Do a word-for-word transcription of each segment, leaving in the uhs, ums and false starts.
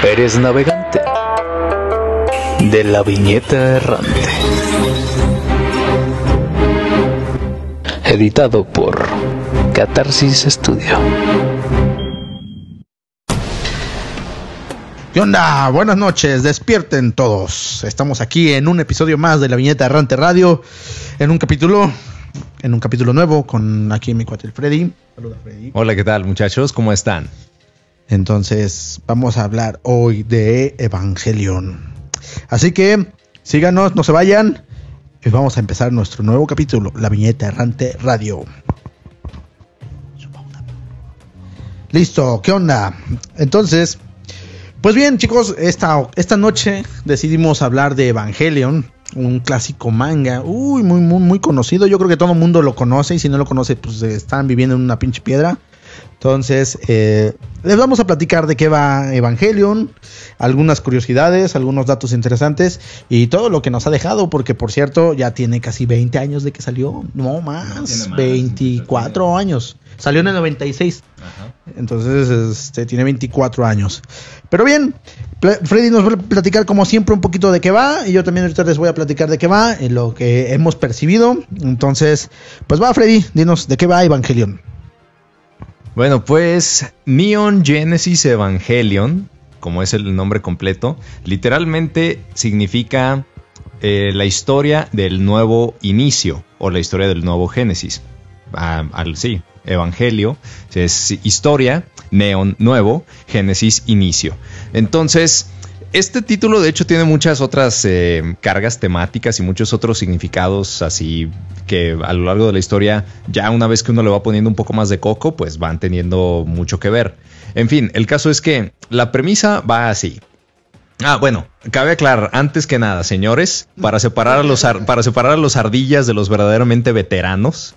Eres navegante de la viñeta errante. Editado por Catarsis Studio. ¿Qué onda? Buenas noches, despierten todos. Estamos aquí en un episodio más de la Viñeta Errante Radio, en un capítulo, en un capítulo nuevo con aquí mi cuate el Freddy. Saluda, Freddy. Hola, ¿qué tal, muchachos? ¿Cómo están? Entonces, vamos a hablar hoy de Evangelion. Así que, síganos, no se vayan. Y vamos a empezar nuestro nuevo capítulo, la Viñeta Errante Radio. Listo, ¿qué onda? Entonces, pues bien, chicos, esta, esta noche decidimos hablar de Evangelion, un clásico manga, uy, muy, muy, muy conocido. Yo creo que todo el mundo lo conoce, y si no lo conoce, pues están viviendo en una pinche piedra. Entonces, eh, les vamos a platicar de qué va Evangelion, algunas curiosidades, algunos datos interesantes y todo lo que nos ha dejado, porque por cierto, ya tiene casi veinte años de que salió, no más, no, veinticuatro años. Salió en el noventa y seis. Ajá. Entonces, este, tiene veinticuatro años. Pero bien, Freddy nos va a platicar como siempre un poquito de qué va, y yo también ahorita les voy a platicar de qué va, en lo que hemos percibido. Entonces, pues va, Freddy, dinos de qué va Evangelion. Bueno, pues Neon Genesis Evangelion, como es el nombre completo, literalmente significa eh, la historia del nuevo inicio o la historia del nuevo Génesis. Ah, al, sí, Evangelio es historia, Neon nuevo, Génesis inicio. Entonces, este título de hecho tiene muchas otras eh, cargas temáticas y muchos otros significados así que a lo largo de la historia, ya una vez que uno le va poniendo un poco más de coco, pues van teniendo mucho que ver. En fin, el caso es que la premisa va así. Ah, bueno, cabe aclarar, antes que nada, señores, para separar a los, ar- para separar a los ardillas de los verdaderamente veteranos,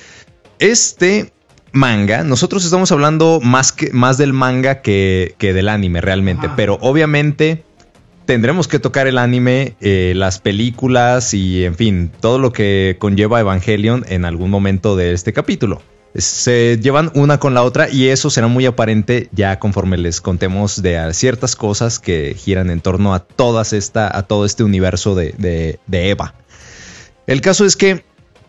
este manga, nosotros estamos hablando más, que, más del manga que, que del anime realmente, ah. Pero obviamente tendremos que tocar el anime, eh, las películas y, en fin, todo lo que conlleva Evangelion en algún momento de este capítulo. Se llevan una con la otra y eso será muy aparente ya conforme les contemos de ciertas cosas que giran en torno a, todas esta, a todo este universo de, de, de Eva. El caso es que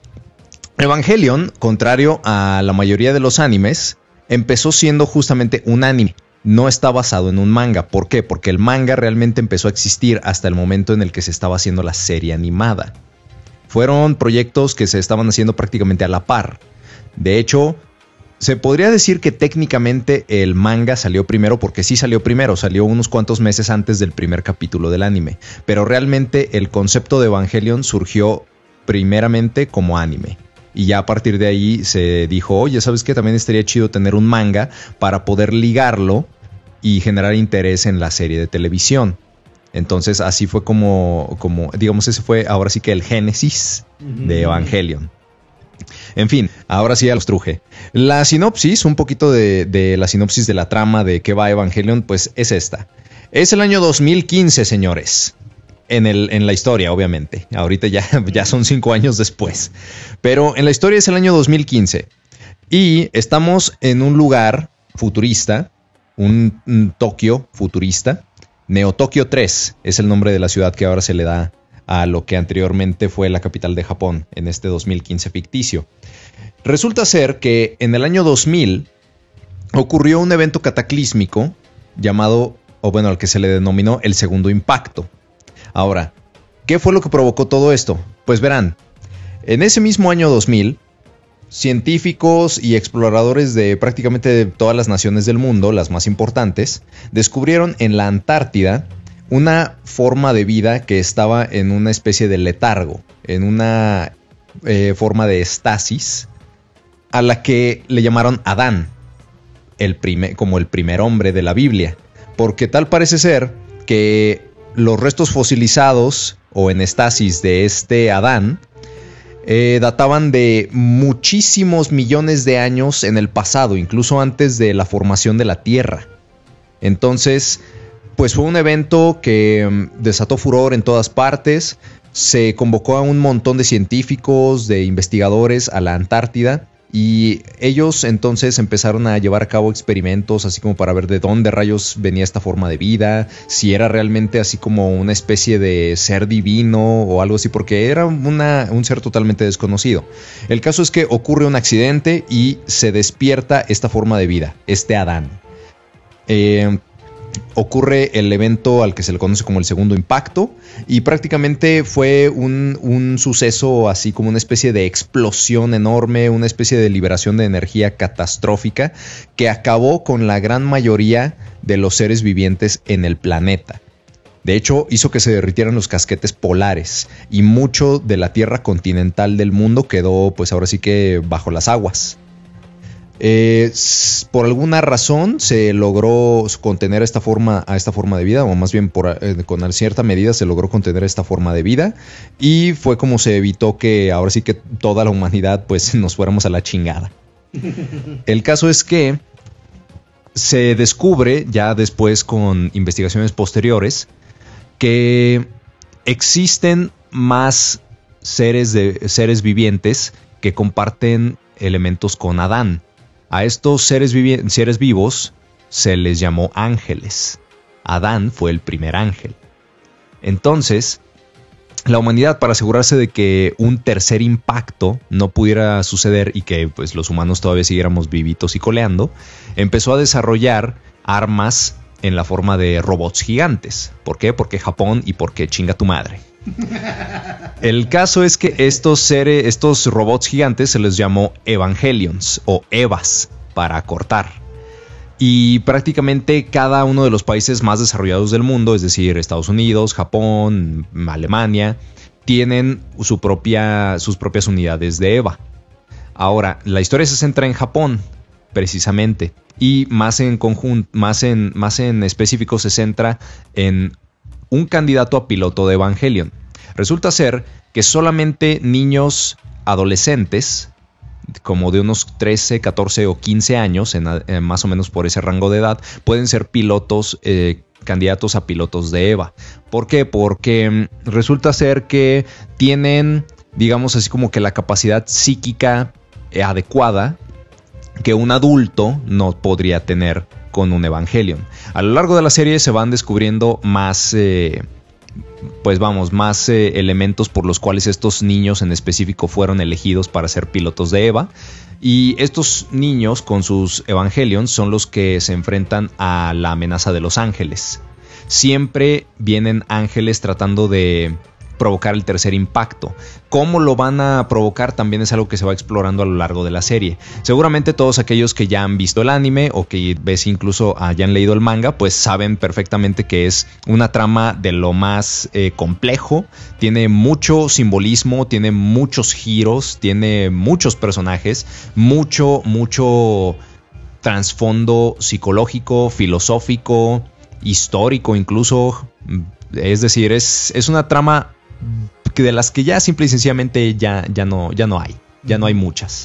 Evangelion, contrario a la mayoría de los animes, empezó siendo justamente un anime. No está basado en un manga. ¿Por qué? Porque el manga realmente empezó a existir hasta el momento en el que se estaba haciendo la serie animada. Fueron proyectos que se estaban haciendo prácticamente a la par. De hecho, se podría decir que técnicamente el manga salió primero porque sí salió primero, salió unos cuantos meses antes del primer capítulo del anime. Pero realmente el concepto de Evangelion surgió primeramente como anime. Y ya a partir de ahí se dijo, oye, ¿sabes qué? También estaría chido tener un manga para poder ligarlo y generar interés en la serie de televisión. Entonces así fue como, como digamos, ese fue ahora sí que el génesis uh-huh. de Evangelion. En fin, ahora sí ya los truje. La sinopsis, un poquito de, de la sinopsis de la trama de qué va Evangelion, pues es esta. Es el año dos mil quince, señores. En, el, en la historia, obviamente. Ahorita ya, ya son cinco años después. Pero en la historia es el año dos mil quince. Y estamos en un lugar futurista. Un, un Tokio futurista. Neo Tokio tres es el nombre de la ciudad que ahora se le da a lo que anteriormente fue la capital de Japón. En este dos mil quince ficticio. Resulta ser que en el año dos mil ocurrió un evento cataclísmico llamado, o bueno, al que se le denominó el segundo impacto. Ahora, ¿qué fue lo que provocó todo esto? Pues verán, en ese mismo año dos mil, científicos y exploradores de prácticamente todas las naciones del mundo, las más importantes, descubrieron en la Antártida una forma de vida que estaba en una especie de letargo, en una eh, forma de estasis, a la que le llamaron Adán, el primer, como el primer hombre de la Biblia, porque tal parece ser que los restos fosilizados o en estasis de este Adán eh, databan de muchísimos millones de años en el pasado, incluso antes de la formación de la Tierra. Entonces, pues fue un evento que um, desató furor en todas partes. Se convocó a un montón de científicos, de investigadores a la Antártida Y ellos entonces empezaron a llevar a cabo experimentos así como para ver de dónde rayos venía esta forma de vida, si era realmente así como una especie de ser divino o algo así, porque era una, un ser totalmente desconocido. El caso es que ocurre un accidente y se despierta esta forma de vida, este Adán. Eh... Ocurre el evento al que se le conoce como el segundo impacto y prácticamente fue un, un suceso así como una especie de explosión enorme, una especie de liberación de energía catastrófica que acabó con la gran mayoría de los seres vivientes en el planeta. De hecho, hizo que se derritieran los casquetes polares y mucho de la tierra continental del mundo quedó pues ahora sí que bajo las aguas. Eh, por alguna razón se logró contener esta forma, a esta forma de vida, o más bien por, eh, con cierta medida se logró contener esta forma de vida y fue como se evitó que ahora sí que toda la humanidad pues nos fuéramos a la chingada. El caso es que se descubre ya después con investigaciones posteriores que existen más seres, de, seres vivientes que comparten elementos con Adán. A estos seres, vivi- seres vivos se les llamó ángeles. Adán fue el primer ángel. Entonces, la humanidad, para asegurarse de que un tercer impacto no pudiera suceder y que pues, los humanos todavía siguiéramos vivitos y coleando, empezó a desarrollar armas en la forma de robots gigantes. ¿Por qué? Porque Japón y porque chinga tu madre. El caso es que estos seres, estos robots gigantes se les llamó Evangelions o Evas para acortar. Y prácticamente cada uno de los países más desarrollados del mundo, es decir, Estados Unidos, Japón, Alemania, tienen su propia, sus propias unidades de Eva. Ahora, la historia se centra en Japón, precisamente, y más en conjunto, más en, más en específico se centra en un candidato a piloto de Evangelion. Resulta ser que solamente niños adolescentes, como de unos trece, catorce o quince años, en, en más o menos por ese rango de edad, pueden ser pilotos, eh, candidatos a pilotos de Eva. ¿Por qué? Porque resulta ser que tienen, digamos así como que la capacidad psíquica eh, adecuada que un adulto no podría tener con un Evangelion. A lo largo de la serie se van descubriendo más, eh, pues vamos, más eh, elementos por los cuales estos niños en específico fueron elegidos para ser pilotos de Eva. Y estos niños con sus Evangelions son los que se enfrentan a la amenaza de los ángeles. Siempre vienen ángeles tratando de provocar el tercer impacto. ¿Cómo lo van a provocar? También es algo que se va explorando a lo largo de la serie. Seguramente todos aquellos que ya han visto el anime o que ves incluso hayan leído el manga, pues saben perfectamente que es una trama de lo más eh, complejo. Tiene mucho simbolismo, tiene muchos giros, tiene muchos personajes, mucho, mucho trasfondo psicológico, filosófico, histórico incluso. Es decir, es, es una trama de las que ya simple y sencillamente ya, ya, no, ya no hay, ya no hay muchas.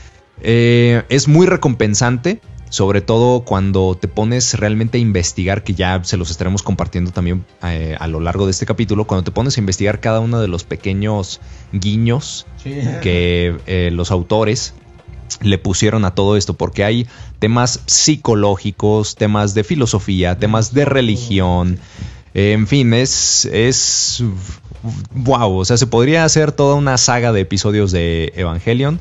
Eh, es muy recompensante, sobre todo cuando te pones realmente a investigar, que ya se los estaremos compartiendo también eh, a lo largo de este capítulo, cuando te pones a investigar cada uno de los pequeños guiños sí. que eh, los autores le pusieron a todo esto, porque hay temas psicológicos, temas de filosofía, temas de religión. En fin, es, es wow, o sea, se podría hacer toda una saga de episodios de Evangelion.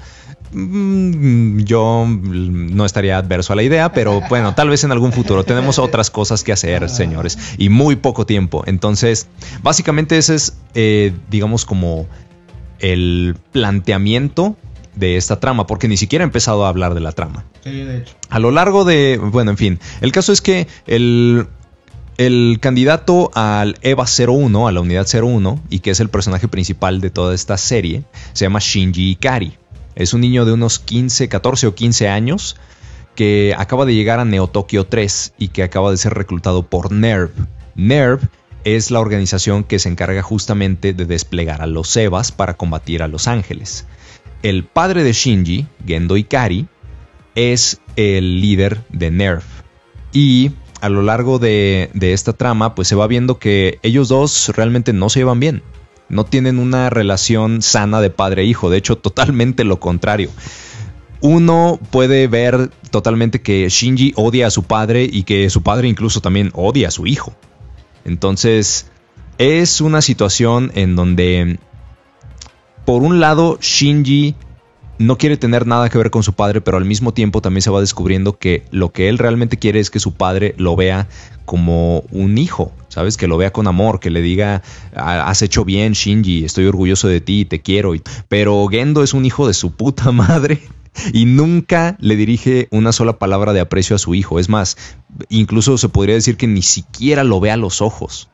Yo no estaría adverso a la idea, pero bueno, tal vez en algún futuro. Tenemos otras cosas que hacer, señores, y muy poco tiempo. Entonces, básicamente ese es, eh, digamos, como el planteamiento de esta trama, porque ni siquiera he empezado a hablar de la trama. Sí, de hecho. A lo largo de, bueno, en fin, el caso es que el... El candidato al Eva cero uno, a la unidad cero uno, y que es el personaje principal de toda esta serie, se llama Shinji Ikari. Es un niño de unos quince, catorce o quince años que acaba de llegar a Neo Tokyo tres y que acaba de ser reclutado por NERV. NERV es la organización que se encarga justamente de desplegar a los Evas para combatir a los ángeles. El padre de Shinji, Gendo Ikari, es el líder de NERV. Y a lo largo de, de esta trama, pues se va viendo que ellos dos realmente no se llevan bien. No tienen una relación sana de padre e hijo. De hecho, totalmente lo contrario. uno puede ver totalmente que Shinji odia a su padre y que su padre incluso también odia a su hijo. Entonces, es una situación en donde, por un lado, Shinji no quiere tener nada que ver con su padre, pero al mismo tiempo también se va descubriendo que lo que él realmente quiere es que su padre lo vea como un hijo, ¿sabes? Que lo vea con amor, que le diga, has hecho bien, Shinji, estoy orgulloso de ti, te quiero. Pero Gendo es un hijo de su puta madre y nunca le dirige una sola palabra de aprecio a su hijo. Es más, incluso se podría decir que ni siquiera lo ve a los ojos.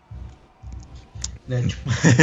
De hecho.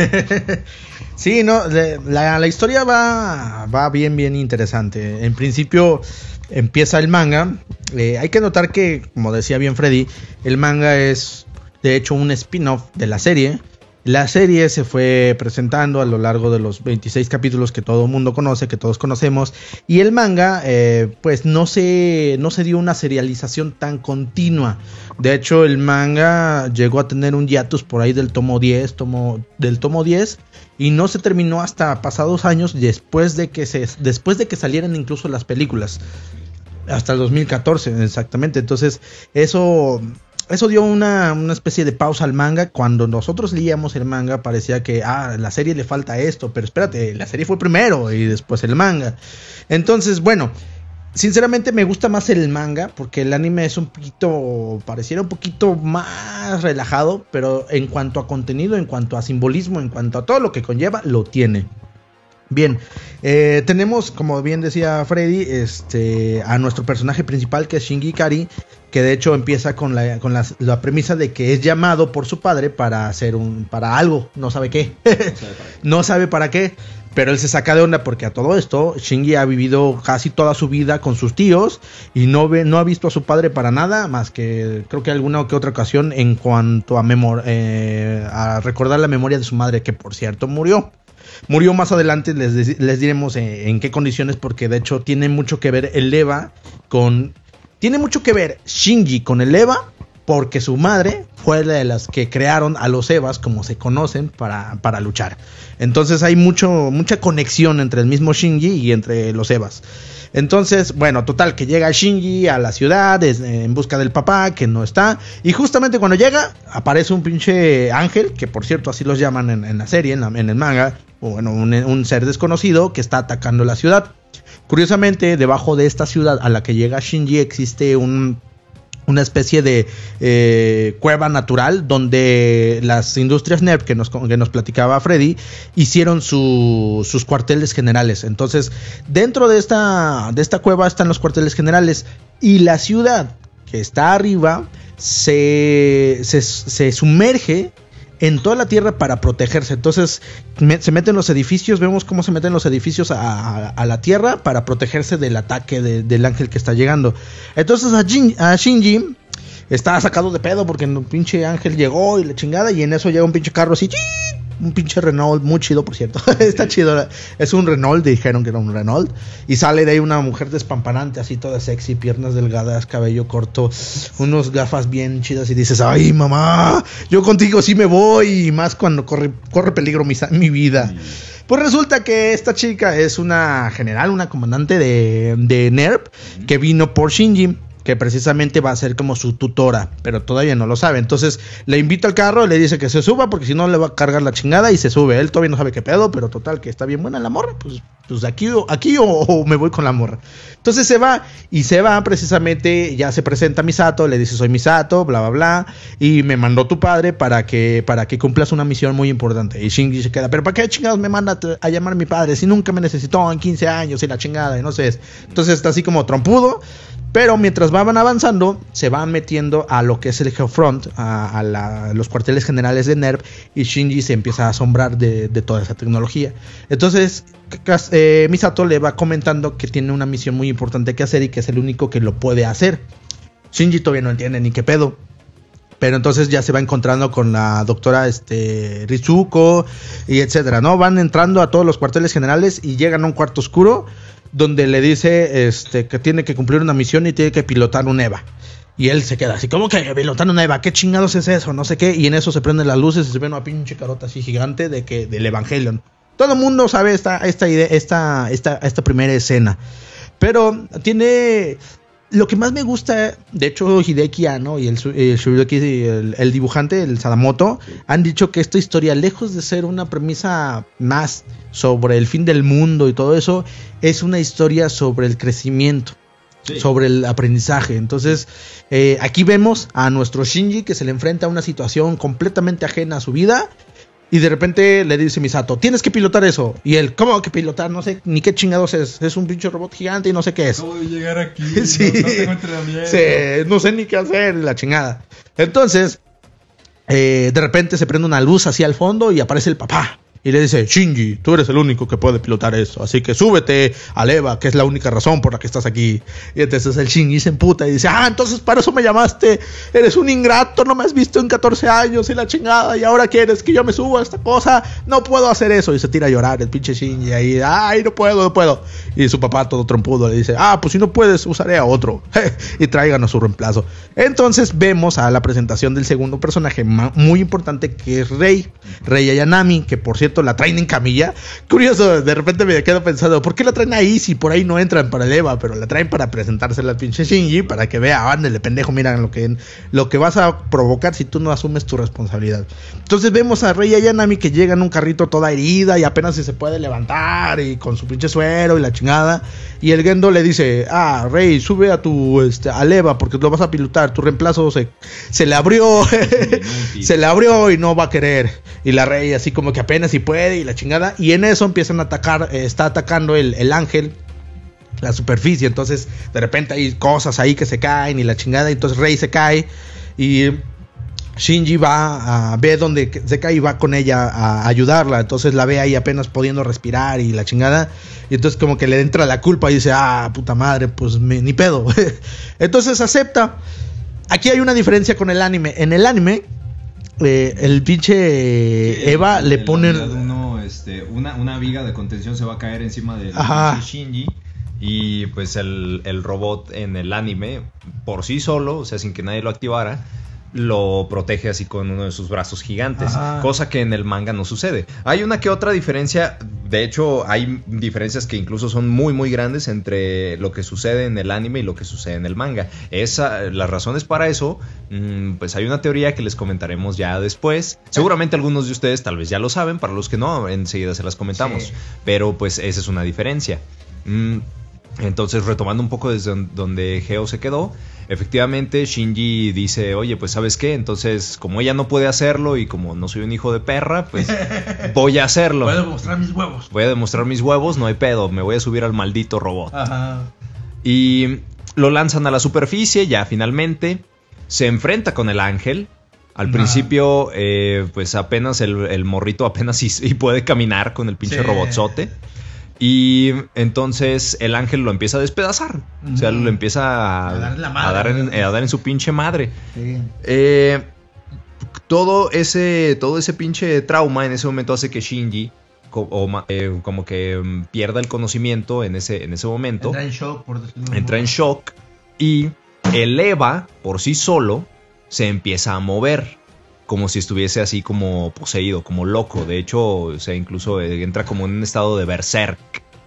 Sí, no, la, la historia va, va bien, bien interesante. En principio empieza el manga. Eh, hay que notar que, como decía bien Freddy, el manga es de hecho un spin-off de la serie. La serie se fue presentando a lo largo de los veintiséis capítulos que todo el mundo conoce, que todos conocemos. Y el manga, eh, pues no se, no se dio una serialización tan continua. De hecho, el manga llegó a tener un hiatus por ahí del tomo diez, tomo, del tomo diez. Y no se terminó hasta pasados años después de que, se, después de que salieran incluso las películas. Hasta el dos mil catorce, exactamente. Entonces, eso... Eso dio una, una especie de pausa al manga. Cuando nosotros leíamos el manga parecía que, ah, la serie le falta esto, pero espérate, la serie fue primero y después el manga. Entonces, bueno, sinceramente me gusta más el manga porque el anime es un poquito, pareciera un poquito más relajado, pero en cuanto a contenido, en cuanto a simbolismo, en cuanto a todo lo que conlleva, lo tiene. Bien, eh, tenemos, como bien decía Freddy, este, a nuestro personaje principal, que es Shinji Ikari, que de hecho empieza con la, con la, la premisa de que es llamado por su padre para hacer un, para algo, no sabe qué, no sabe para qué, no sabe para qué, pero él se saca de onda porque a todo esto Shinji ha vivido casi toda su vida con sus tíos y no ve, no ha visto a su padre para nada, más que creo que alguna que otra ocasión en cuanto a, memor, eh, a recordar la memoria de su madre, que por cierto murió. Murió más adelante, les, les diremos en, en qué condiciones, porque de hecho tiene mucho que ver el Eva con... Tiene mucho que ver Shinji con el Eva, porque su madre fue la de las que crearon a los Evas, como se conocen, para, para luchar. Entonces hay mucho, mucha conexión entre el mismo Shinji y entre los Evas. Entonces, bueno, total, que llega Shinji a la ciudad en busca del papá, que no está. Y justamente cuando llega, aparece un pinche ángel, que por cierto así los llaman en, en la serie, en, la, en el manga. O bueno, un, un ser desconocido que está atacando la ciudad. Curiosamente, debajo de esta ciudad a la que llega Shinji existe un... una especie de eh, cueva natural donde las industrias NERV que nos, que nos platicaba Freddy hicieron su, sus cuarteles generales. Entonces, dentro de esta, de esta cueva están los cuarteles generales y la ciudad que está arriba se, se, se sumerge en toda la tierra para protegerse. Entonces me, se meten los edificios, vemos cómo se meten los edificios a, a, a la tierra para protegerse del ataque de, del ángel que está llegando. Entonces a, Jin, a Shinji está sacado de pedo porque un pinche ángel llegó y la chingada, y en eso llega un pinche carro así, un pinche Renault, muy chido por cierto. Está chido, es un Renault, dijeron que era un Renault, y sale de ahí una mujer despampanante, así toda sexy, piernas delgadas, cabello corto, unos gafas bien chidas, y dices, ay mamá, yo contigo sí me voy, y más cuando corre, corre peligro mi, mi vida. Sí. Pues resulta que esta chica es una general, una comandante de, de NERV, que vino por Shinji, que precisamente va a ser como su tutora, pero todavía no lo sabe. Entonces le invita al carro, le dice que se suba porque si no le va a cargar la chingada, y se sube. Él todavía no sabe qué pedo, pero total que está bien buena la morra, pues, pues aquí, aquí o, o me voy con la morra. Entonces se va, y se va precisamente, ya se presenta Misato, le dice soy Misato, bla bla bla, y me mandó tu padre para que, para que cumplas una misión muy importante. Y Shinji se queda, pero ¿para qué chingados me manda a llamar a mi padre si nunca me necesitó en quince años y la chingada? Y no sé. Entonces está así como trompudo. Pero mientras van avanzando, se van metiendo a lo que es el Geofront, a, a, la, a los cuarteles generales de NERV, y Shinji se empieza a asombrar de, de toda esa tecnología. Entonces, eh, Misato le va comentando que tiene una misión muy importante que hacer y que es el único que lo puede hacer. Shinji todavía no entiende ni qué pedo. Pero entonces ya se va encontrando con la doctora este, Rizuko y etcétera, ¿no? Van entrando a todos los cuarteles generales y llegan a un cuarto oscuro donde le dice este, que tiene que cumplir una misión y tiene que pilotar un EVA. Y él se queda así, ¿cómo que pilotar un EVA? ¿Qué chingados es eso? No sé qué. Y en eso se prenden las luces y se ve una pinche carota así gigante de que, del Evangelion. Todo el mundo sabe esta, esta, idea, esta, esta, esta primera escena. Pero tiene... Lo que más me gusta, de hecho, Hideki Anno y el, el Shuriki, el, el dibujante, el Sadamoto, sí. han dicho que esta historia, lejos de ser una premisa más sobre el fin del mundo y todo eso, es una historia sobre el crecimiento, sí. sobre el aprendizaje. Entonces, eh, aquí vemos a nuestro Shinji que se le enfrenta a una situación completamente ajena a su vida. Y de repente le dice Misato, tienes que pilotar eso. Y él, ¿cómo que pilotar? No sé ni qué chingados es. Es un pinche robot gigante y no sé qué es. ¿Cómo de llegar aquí? Sí. No, no tengo entrenamiento. Sí, no sé ni qué hacer, la chingada. Entonces, eh, de repente se prende una luz hacia el fondo y aparece el papá. Y le dice, Shinji, tú eres el único que puede pilotar eso, así que súbete al EVA, que es la única razón por la que estás aquí. Y entonces el Shinji se emputa y dice, ah, entonces para eso me llamaste, eres un ingrato, no me has visto en catorce años y la chingada, y ahora quieres que yo me suba a esta cosa, no puedo hacer eso. Y se tira a llorar el pinche Shinji ahí, ay, no puedo, no puedo. Y su papá todo trompudo le dice, ah, pues si no puedes, usaré a otro. Y tráiganos su reemplazo. Entonces vemos a la presentación del segundo personaje muy importante, que es Rei, Rei Ayanami, que por cierto la traen en camilla. Curioso, de repente me quedo pensando, ¿por qué la traen ahí si por ahí no entran para el EVA? Pero la traen para presentársela al pinche Shinji, para que vea, ándale, pendejo, mira lo que, lo que vas a provocar si tú no asumes tu responsabilidad. Entonces vemos a Rei Ayanami que llega en un carrito toda herida y apenas si se puede levantar y con su pinche suero y la chingada. Y el Gendo le dice, ah, Rei, sube a tu este, al EVA porque lo vas a pilotar, tu reemplazo se, se le abrió, se le abrió y no va a querer. Y la Rei así como que apenas si puede y la chingada. Y en eso empiezan a atacar, eh, está atacando el, el ángel, la superficie. Entonces de repente hay cosas ahí que se caen y la chingada. Y entonces Rei se cae y Shinji va a ver dónde se cae y va con ella a ayudarla. Entonces la ve ahí apenas pudiendo respirar y la chingada. Y entonces como que le entra la culpa y dice, ah, puta madre, pues me, ni pedo. Entonces acepta. Aquí hay una diferencia con el anime. En el anime eh, el pinche sí, Eva el, le pone uno, este, una, una viga de contención se va a caer encima del Shinji. Y pues el, el robot en el anime por sí solo, o sea, sin que nadie lo activara, lo protege así con uno de sus brazos gigantes. Ajá. Cosa que en el manga no sucede. Hay una que otra diferencia. De hecho, hay diferencias que incluso son muy muy grandes entre lo que sucede en el anime y lo que sucede en el manga. Esa, las razones para eso, mmm, pues hay una teoría que les comentaremos ya después. Seguramente algunos de ustedes tal vez ya lo saben. Para los que no, enseguida se las comentamos. Sí. Pero pues esa es una diferencia. Mm, entonces, retomando un poco desde donde Geo se quedó, efectivamente Shinji dice, oye, pues ¿sabes qué? Entonces, como ella no puede hacerlo y como no soy un hijo de perra, pues voy a hacerlo. Voy a demostrar mis huevos. Voy a demostrar mis huevos, no hay pedo, me voy a subir al maldito robot. Ajá. Y lo lanzan a la superficie, ya finalmente se enfrenta con el ángel. Al Ajá. principio, eh, pues apenas el, el morrito apenas y, y puede caminar con el pinche sí. robotzote. Y entonces el ángel lo empieza a despedazar. Uh-huh. O sea, lo empieza a, a, dar, la madre, a, dar, en, a dar en su pinche madre. Sí. Eh, todo ese todo ese pinche trauma en ese momento hace que Shinji co- o, eh, como que um, pierda el conocimiento en ese, en ese momento. Entra en shock, por decirlo. Entra en shock y el Eva por sí solo se empieza a mover. Como si estuviese así como poseído, como loco. De hecho, o sea, incluso entra como en un estado de berserk.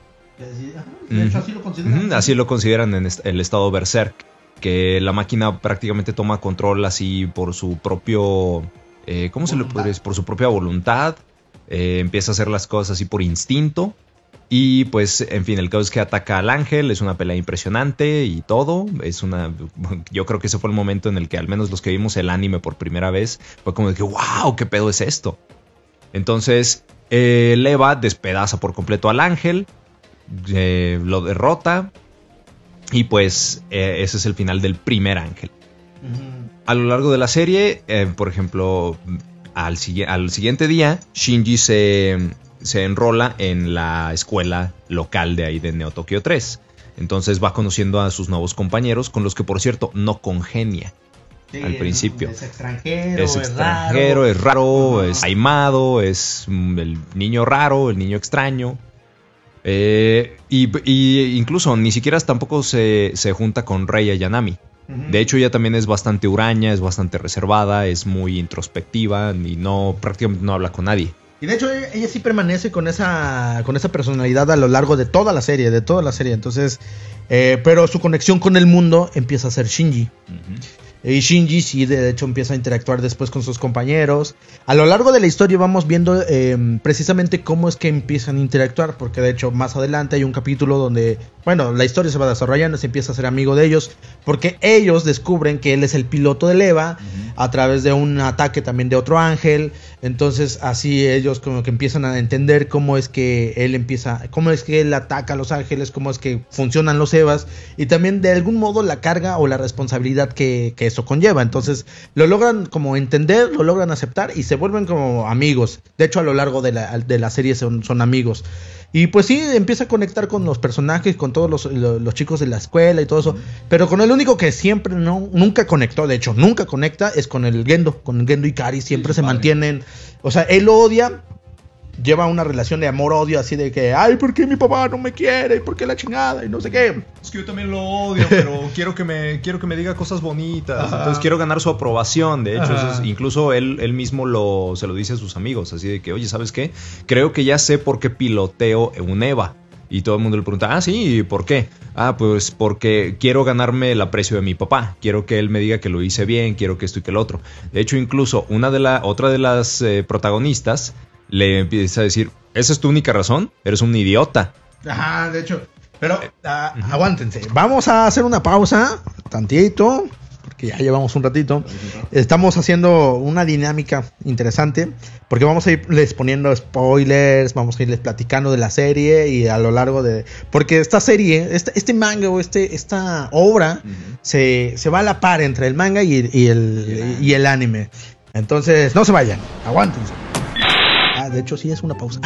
De hecho, así lo consideran. Así lo consideran en el estado berserk. Que la máquina prácticamente toma control así por su propio... Eh, ¿Cómo voluntad. se le puede decir? Por su propia voluntad. Eh, empieza a hacer las cosas así por instinto. Y pues, en fin, el caso es que ataca al ángel, es una pelea impresionante y todo, es una, yo creo que ese fue el momento en el que al menos los que vimos el anime por primera vez, fue como de que, wow, ¿qué pedo es esto? Entonces, eh, el Eva despedaza por completo al ángel, eh, lo derrota y pues eh, ese es el final del primer ángel. Uh-huh. A lo largo de la serie, eh, por ejemplo, al, al siguiente día, Shinji se... se enrola en la escuela local de ahí de Neo Tokio tres. Entonces va conociendo a sus nuevos compañeros, con los que por cierto no congenia sí, al principio. Es extranjero, es, extranjero, es raro, es, raro, uh-huh. es aimado, es el niño raro, el niño extraño. Eh, y, y incluso ni siquiera tampoco se, se junta con Rei Ayanami. Uh-huh. De hecho, ella también es bastante huraña, es bastante reservada, es muy introspectiva y no prácticamente no habla con nadie. Y de hecho ella, ella sí permanece con esa con esa personalidad a lo largo de toda la serie, de toda la serie. Entonces, eh, pero su conexión con el mundo empieza a ser Shinji. Uh-huh. Y Shinji sí, de hecho, empieza a interactuar después con sus compañeros. A lo largo de la historia vamos viendo eh, precisamente cómo es que empiezan a interactuar, porque de hecho más adelante hay un capítulo donde, bueno, la historia se va desarrollando, se empieza a ser amigo de ellos, porque ellos descubren que él es el piloto del Eva, uh-huh, a través de un ataque también de otro ángel. Entonces así ellos como que empiezan a entender cómo es que él empieza, cómo es que él ataca a los ángeles, cómo es que funcionan los Evas, y también de algún modo la carga o la responsabilidad que, que eso conlleva. Entonces lo logran como entender, lo logran aceptar y se vuelven como amigos. De hecho a lo largo de la, de la serie son, son amigos. Y pues sí, empieza a conectar con los personajes, con todos los, los, los chicos de la escuela y todo eso. Pero con el único que siempre no, nunca conectó, de hecho, nunca conecta, es con el Gendo. Con el Gendo Ikari siempre sí, se padre. mantienen. O sea, él lo odia, lleva una relación de amor-odio así de que, ay, ¿por qué mi papá no me quiere? ¿Por qué la chingada? Y no sé qué. Es que yo también lo odio, pero quiero que me quiero que me diga cosas bonitas. Ajá. Entonces quiero ganar su aprobación. De hecho, eso es, incluso él, él mismo lo, se lo dice a sus amigos. Así de que, oye, ¿sabes qué? Creo que ya sé por qué piloteo un Eva. Y todo el mundo le pregunta, ah, sí, ¿por qué? Ah, pues porque quiero ganarme el aprecio de mi papá. Quiero que él me diga que lo hice bien, quiero que esto y que el otro. De hecho, incluso una de la, otra de las eh, protagonistas le empieza a decir, ¿esa es tu única razón? Eres un idiota. Ajá, de hecho. Pero uh, uh-huh. aguántense. Vamos a hacer una pausa, tantito, porque ya llevamos un ratito. Estamos haciendo una dinámica interesante, porque vamos a irles poniendo spoilers, vamos a irles platicando de la serie y a lo largo de... Porque esta serie, este, este manga o este, esta obra, uh-huh, se, se va a la par entre el manga y, y, el, y el anime. Entonces, no se vayan, aguántense. Ah, de hecho sí es una pausa.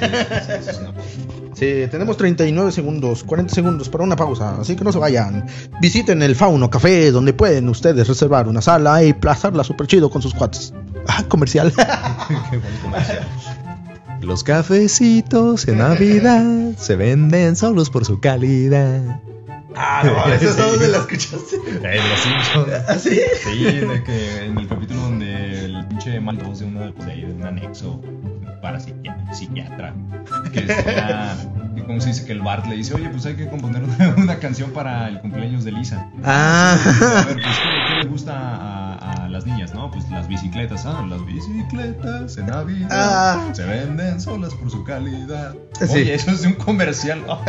Sí, tenemos treinta y nueve segundos, cuarenta segundos para una pausa, así que no se vayan. Visiten el Fauno Café, donde pueden ustedes reservar una sala y pasarla súper chido con sus cuates. Ah, comercial. Qué buen comercial. Los cafecitos en Navidad se venden solos por su calidad. Ah, no, ¿eso es donde la escuchaste? En Los Simpsons. ¿Ah, sí? Sí, de que en el capítulo donde el pinche Maltos de, uno, de, de un anexo para psiquiatra, que está, ¿cómo se dice? Que el Bart le dice, oye, pues hay que componer una, una canción para el cumpleaños de Lisa. Ah. A ver, pues, ¿qué, qué le gusta a, a las niñas, no? Pues las bicicletas, ¿ah? Las bicicletas en Navidad ah. se venden solas por su calidad. Sí. Oye, eso es de un comercial. Oh.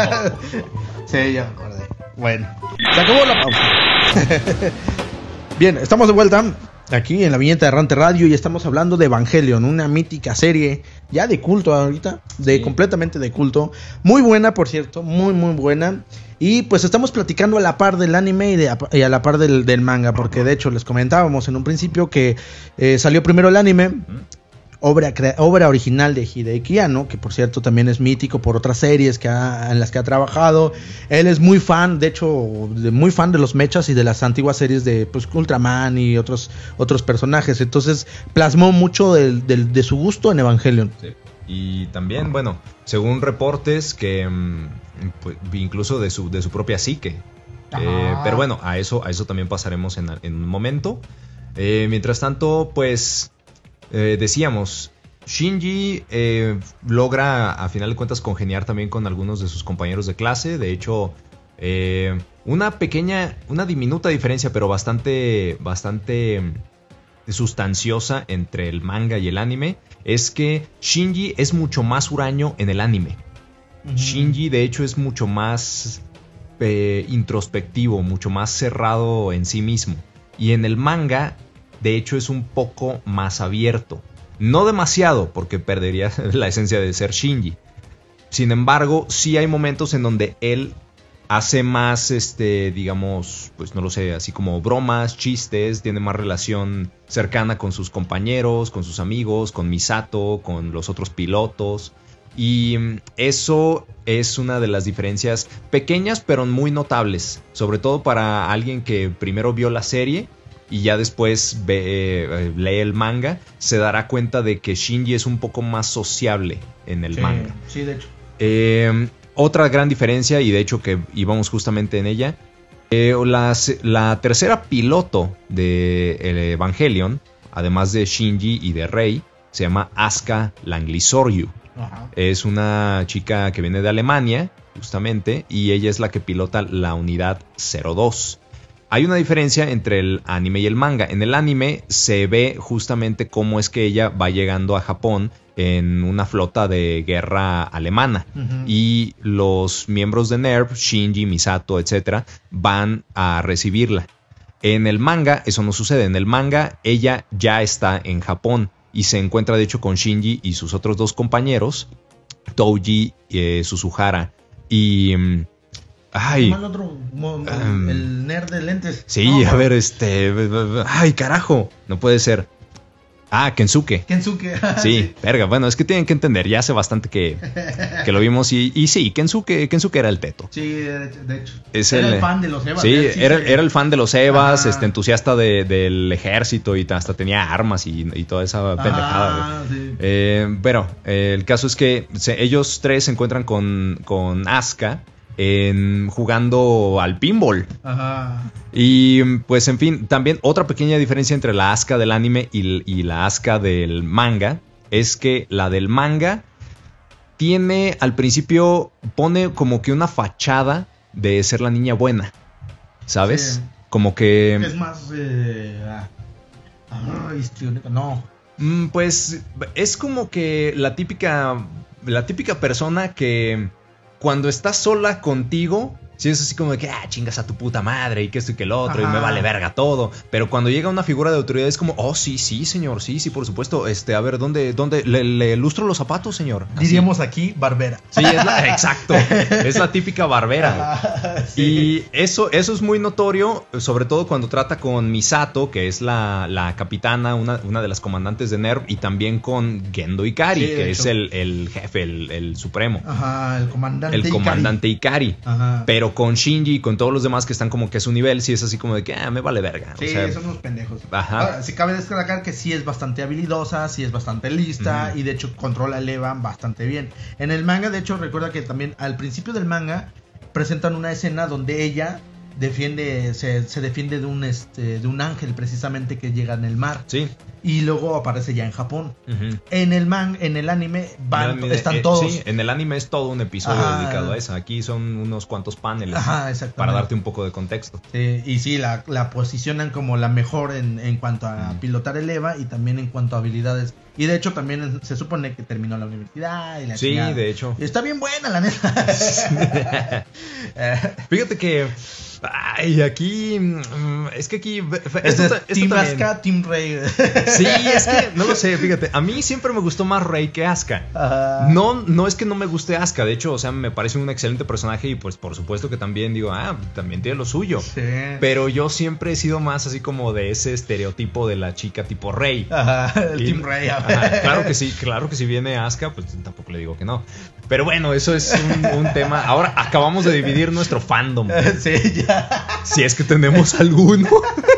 Sí, ya me acordé. Bueno, se acabó la pausa. Bien, estamos de vuelta aquí en la viñeta de Errante Radio y estamos hablando de Evangelion, una mítica serie ya de culto ahorita, de sí. completamente de culto, muy buena por cierto, muy muy buena. Y pues estamos platicando a la par del anime y, de, y a la par del, del manga, porque de hecho les comentábamos en un principio que eh, salió primero el anime. Obra, obra original de Hideaki Anno, que por cierto también es mítico por otras series que ha, en las que ha trabajado. Él es muy fan, de hecho, de, muy fan de los mechas y de las antiguas series de pues, Ultraman y otros, otros personajes. Entonces plasmó mucho de, de, de su gusto en Evangelion. Sí. Y también, bueno, según reportes que pues, incluso de su, de su propia psique. Eh, pero bueno, a eso, a eso también pasaremos en, en un momento. Eh, mientras tanto, pues... Eh, decíamos, Shinji eh, logra a final de cuentas congeniar también con algunos de sus compañeros de clase. De hecho, eh, una pequeña, una diminuta diferencia, pero bastante, bastante sustanciosa entre el manga y el anime, es que Shinji es mucho más huraño en el anime. Uh-huh. Shinji de hecho es mucho más eh, introspectivo, mucho más cerrado en sí mismo. Y en el manga... de hecho es un poco más abierto. No demasiado, porque perdería la esencia de ser Shinji. Sin embargo, sí hay momentos en donde él hace más, este, digamos, pues no lo sé, así como bromas, chistes, tiene más relación cercana con sus compañeros, con sus amigos, con Misato, con los otros pilotos. Y eso es una de las diferencias pequeñas, pero muy notables. Sobre todo para alguien que primero vio la serie y ya después ve, eh, lee el manga, se dará cuenta de que Shinji es un poco más sociable en el sí, manga. Sí, de hecho. Eh, otra gran diferencia, y de hecho que íbamos justamente en ella, eh, la, la tercera piloto de Evangelion, además de Shinji y de Rei, se llama Asuka Langlisoryu. Ajá. Es una chica que viene de Alemania, justamente, y ella es la que pilota la unidad cero dos. Hay una diferencia entre el anime y el manga. En el anime se ve justamente cómo es que ella va llegando a Japón en una flota de guerra alemana. Uh-huh. Y los miembros de NERV, Shinji, Misato, etcétera, van a recibirla. En el manga eso no sucede. En el manga ella ya está en Japón y se encuentra de hecho con Shinji y sus otros dos compañeros, Touji, eh, Suzuhara y... Ay, el, otro, el, el nerd de lentes. Sí, no, a ver, este... Ay, carajo, no puede ser. Ah, Kensuke. Kensuke. Sí, verga, bueno, es que tienen que entender, ya hace bastante que, que lo vimos y, y sí, Kensuke, Kensuke era el teto. Sí, de hecho. De hecho. Es era el, el fan de los Evas. Sí, sí era, se... era el fan de los Evas, este, entusiasta de, del ejército y hasta tenía armas y, y toda esa pendejada. Ah, sí. eh, pero eh, el caso es que se, ellos tres se encuentran con, con Asuka en, jugando al pinball. Ajá. Y pues en fin, también otra pequeña diferencia entre la Asuka del anime y, y la Asuka del manga es que la del manga tiene al principio, pone como que una fachada de ser la niña buena, ¿sabes? Sí. Como que... Es más... Eh, ah, histriónica, no. Pues es como que la típica, la típica persona que cuando está sola contigo... Sí, es así como de que, ah, chingas a tu puta madre y que esto y que el otro. Ajá. Y me vale verga todo. Pero cuando llega una figura de autoridad es como, oh, sí, sí, señor, sí, sí, por supuesto. Este, a ver, ¿dónde, dónde le, le lustro los zapatos, señor? Así. Diríamos aquí, barbera. Sí, es la, exacto. Es la típica barbera. Ajá, sí. Y eso, eso es muy notorio, sobre todo cuando trata con Misato, que es la, la capitana, una, una de las comandantes de NERV, y también con Gendo Ikari, sí, que hecho. es el, el jefe, el, el supremo. Ajá, el comandante El Ikari. comandante Ikari. Ajá. Pero con Shinji y con todos los demás que están como que a su nivel, sí es así como de que, ah, me vale verga. Sí, o sea, son unos pendejos. Ajá. Ahora, si cabe destacar que sí es bastante habilidosa, sí es bastante lista, uh-huh. y de hecho controla el Eva bastante bien. En el manga, de hecho, recuerda que también al principio del manga presentan una escena donde ella defiende, se, se defiende de un este, de un ángel precisamente que llega en el mar. Sí. Y luego aparece ya en Japón. Uh-huh. En el man, en el anime van, el anime, están eh, todos. Sí, en el anime es todo un episodio Ajá. dedicado a eso. Aquí son unos cuantos paneles. Ajá, para darte un poco de contexto. Sí, y sí, la, la posicionan como la mejor en, en cuanto a uh-huh. pilotar el Eva y también en cuanto a habilidades. Y de hecho también se supone que terminó la universidad y la Sí, chingada. de hecho. Y está bien buena, la neta. Fíjate que ay, aquí es que aquí es esto, esto Team Asuka, Team Rey. Sí, es que no lo sé, fíjate, a mí siempre me gustó más Rey que Asuka. Uh-huh. No, no es que no me guste Asuka, de hecho, o sea, me parece un excelente personaje y pues por supuesto que también digo, ah, también tiene lo suyo. Sí. Pero yo siempre he sido más así como de ese estereotipo de la chica tipo Rey. Ajá, el y, Team Rey. Ajá, claro que sí, claro que si viene Asuka, pues tampoco le digo que no. Pero bueno, eso es un, un tema. Ahora acabamos de dividir nuestro fandom. Sí, ya. Si es que tenemos alguno.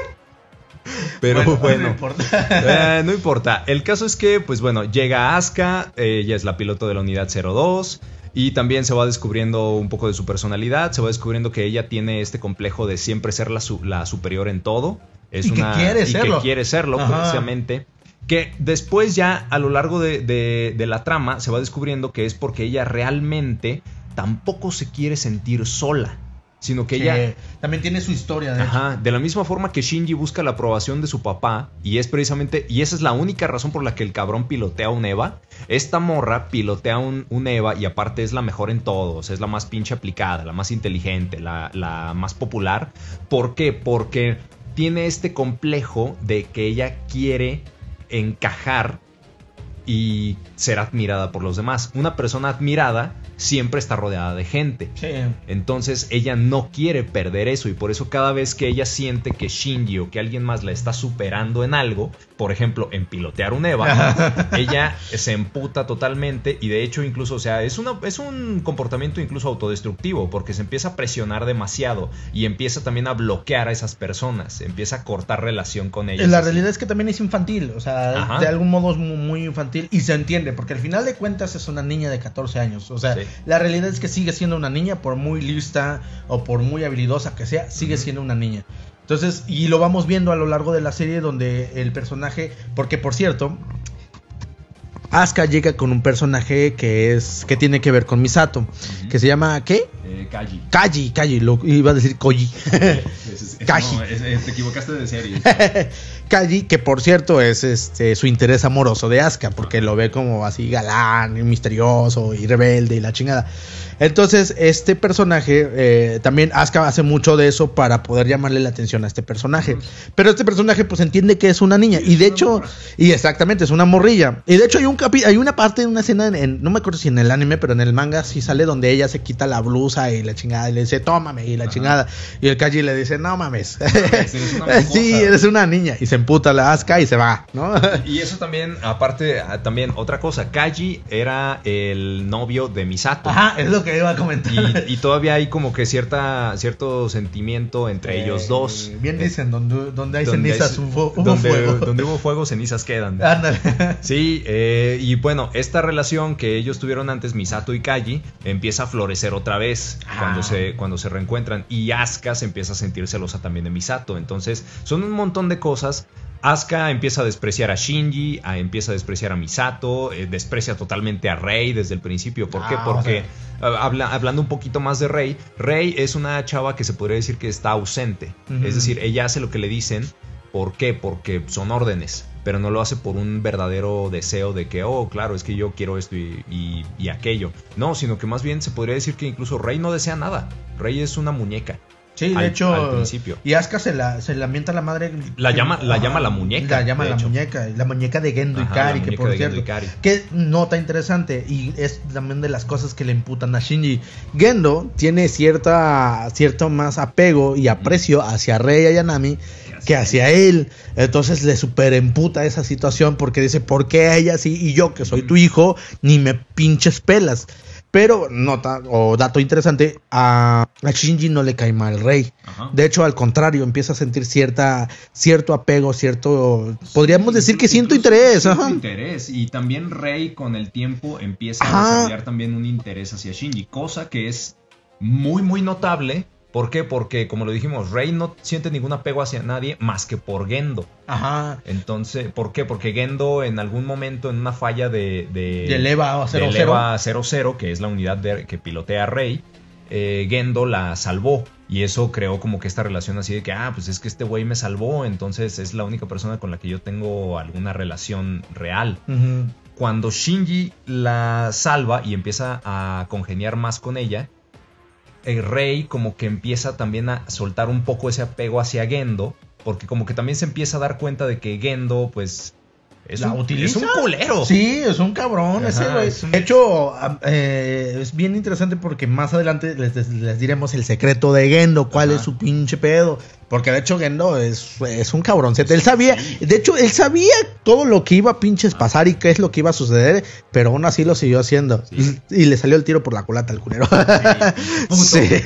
Pero bueno, bueno no importa. Eh, no importa. El caso es que, pues bueno, llega Asuka, ella es la piloto de la unidad cero dos. Y también se va descubriendo un poco de su personalidad. Se va descubriendo que ella tiene este complejo de siempre ser la, su, la superior en todo. Es y una, que quiere y serlo. que quiere serlo, Ajá. precisamente. Que después ya a lo largo de, de, de la trama se va descubriendo que es porque ella realmente tampoco se quiere sentir sola, sino que sí, ella también tiene su historia, de ajá, hecho. De la misma forma que Shinji busca la aprobación de su papá, y es precisamente, y esa es la única razón por la que el cabrón pilotea un Eva. Esta morra pilotea un, un Eva y aparte es la mejor en todos, es la más pinche aplicada, la más inteligente, la, la más popular. ¿Por qué? Porque tiene este complejo de que ella quiere encajar y ser admirada por los demás. Una persona admirada siempre está rodeada de gente. Sí. Entonces ella no quiere perder eso y por eso cada vez que ella siente que Shinji o que alguien más la está superando en algo, por ejemplo en pilotear un Eva, ella se emputa totalmente y de hecho incluso, o sea, es, una, es un comportamiento incluso autodestructivo porque se empieza a presionar demasiado y empieza también a bloquear a esas personas, empieza a cortar relación con ellas. La así. realidad es que también es infantil, o sea, Ajá. de algún modo es muy, muy infantil y se entiende porque al final de cuentas es una niña de catorce años, o sea, sí. La realidad es que sigue siendo una niña, por muy lista o por muy habilidosa que sea, sigue uh-huh. siendo una niña. Entonces, y lo vamos viendo a lo largo de la serie donde el personaje, porque por cierto, Asuka llega con un personaje que es que tiene que ver con Misato, uh-huh. que se llama ¿qué? Eh, Kaji. Kaji, Kaji, lo iba a decir Koji. es, es, Kaji. No, es, es, te equivocaste de serie. Kaji, que por cierto es este su interés amoroso de Asuka, porque lo ve como así galán y misterioso y rebelde y la chingada. Entonces, este personaje, eh, también Asuka hace mucho de eso para poder llamarle la atención a este personaje. Pero este personaje, pues, entiende que es una niña. Y de hecho, y exactamente, es una morrilla. Y de hecho, hay un capi hay una parte, una escena, en, en, no me acuerdo si en el anime, pero en el manga sí sale, donde ella se quita la blusa y la chingada. Y le dice, tómame, y la Ajá. chingada. Y el Kaji le dice, no mames. Eres una sí, eres una niña. Y se emputa la Asuka y se va, ¿no? Y eso también, aparte, también, otra cosa. Kaji era el novio de Misato. Ajá, es lo que que iba a comentar. Y, y todavía hay como que cierta cierto sentimiento entre eh, ellos dos. Bien dicen, donde, donde hay donde cenizas hay, hubo, hubo donde, fuego. Donde hubo fuego, cenizas quedan. Ándale. Sí, eh, y bueno, esta relación que ellos tuvieron antes, Misato y Kaji, empieza a florecer otra vez ah. cuando, se, cuando se reencuentran. Y Asuka se empieza a sentir celosa también de Misato. Entonces, son un montón de cosas. Asuka empieza a despreciar a Shinji, a, empieza a despreciar a Misato, eh, desprecia totalmente a Rei desde el principio. ¿Por qué? Ah, Porque, o sea... habla, hablando un poquito más de Rei, Rei es una chava que se podría decir que está ausente. Uh-huh. Es decir, ella hace lo que le dicen. ¿Por qué? Porque son órdenes, pero no lo hace por un verdadero deseo de que, oh, claro, es que yo quiero esto y, y, y aquello. No, sino que más bien se podría decir que incluso Rei no desea nada. Rei es una muñeca. Sí, de al, hecho, al principio. Y Asuka se la, se la mienta a la madre. La que, llama, la ajá, llama la muñeca. La llama la hecho. muñeca, la muñeca de Gendo ajá, Ikari, que por cierto. Qué nota interesante, y es también de las cosas que le imputan a Shinji. Gendo tiene cierta, cierto más apego y aprecio hacia Rei Ayanami que hacia él. Entonces le super emputa esa situación porque dice, ¿por qué a ella sí y yo, que soy tu hijo, ni me pinches pelas? Pero, nota o dato interesante, a, a Shinji no le cae mal Rei. Ajá. De hecho, al contrario, empieza a sentir cierta cierto apego, cierto... Sí, podríamos decir que siento interés. Siento ajá. interés. Y también Rei, con el tiempo, empieza ajá. a desarrollar también un interés hacia Shinji. Cosa que es muy, muy notable. ¿Por qué? Porque, como lo dijimos, Rei no siente ningún apego hacia nadie más que por Gendo. Ajá. Entonces, ¿por qué? Porque Gendo en algún momento en una falla de... De, de Leva cero cero, que es la unidad de, que pilotea Rei, eh, Gendo la salvó. Y eso creó como que esta relación así de que, ah, pues es que este güey me salvó, entonces es la única persona con la que yo tengo alguna relación real. Uh-huh. Cuando Shinji la salva y empieza a congeniar más con ella, el Rei como que empieza también a soltar un poco ese apego hacia Gendo, porque como que también se empieza a dar cuenta de que Gendo, pues, es, ¿La un, utiliza? es un culero. Sí, es un cabrón. Ajá, ese güey. Un... De hecho, eh, es bien interesante porque más adelante les, les diremos el secreto de Gendo, cuál Ajá. es su pinche pedo. Porque de hecho Gendo es, es un cabroncete. Él sabía, de hecho, él sabía todo lo que iba a pinches pasar y qué es lo que iba a suceder, pero aún así lo siguió haciendo. Sí. Y, y le salió el tiro por la culata al culero. Sí. Sí.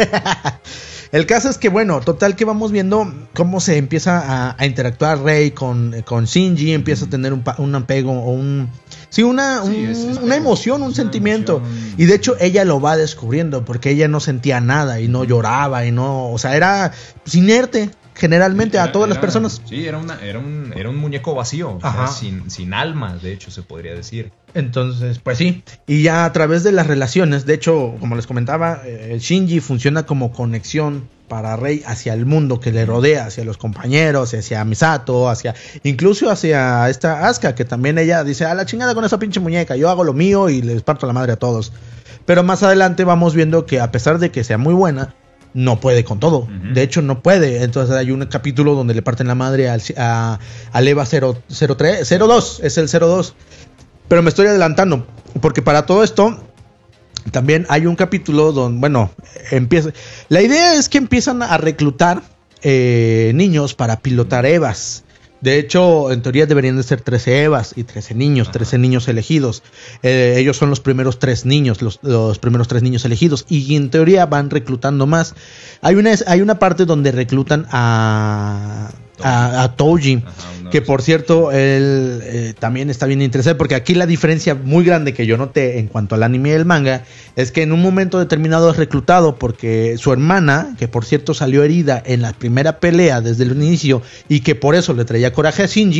El caso es que, bueno, total que vamos viendo cómo se empieza a, a interactuar Rei con, con Shinji, empieza a tener un, un apego o un... Sí, una, un, sí, es, es una emoción, un una sentimiento. Emoción. Y de hecho ella lo va descubriendo porque ella no sentía nada y no lloraba y no... O sea, era pues, inerte generalmente era, a todas era, las personas. Sí, era, una, era, un, era un muñeco vacío, o sea, sin, sin alma, de hecho, se podría decir. Entonces, pues sí. Y ya a través de las relaciones, de hecho, como les comentaba, eh, Shinji funciona como conexión para Rei hacia el mundo que le rodea, hacia los compañeros, hacia Misato, hacia incluso hacia esta Asuka, que también ella dice, a la chingada con esa pinche muñeca, yo hago lo mío y les parto la madre a todos. Pero más adelante vamos viendo que a pesar de que sea muy buena, no puede con todo. Uh-huh. De hecho, no puede. Entonces hay un capítulo donde le parten la madre al, a, al Eva cero tres, cero dos, es el cero dos. Pero me estoy adelantando, porque para todo esto también hay un capítulo donde, bueno, empieza. La idea es que empiezan a reclutar eh, niños para pilotar Evas. De hecho, en teoría deberían de ser trece Evas y trece niños, Ajá. trece niños elegidos. Eh, ellos son los primeros tres niños, los, los primeros tres niños elegidos. Y en teoría van reclutando más. Hay una, hay una parte donde reclutan a... A, a Touji, Ajá, que por cierto él eh, también está bien interesante, porque aquí la diferencia muy grande que yo noté en cuanto al anime y el manga es que en un momento determinado es reclutado porque su hermana, que por cierto salió herida en la primera pelea desde el inicio y que por eso le traía coraje a Shinji,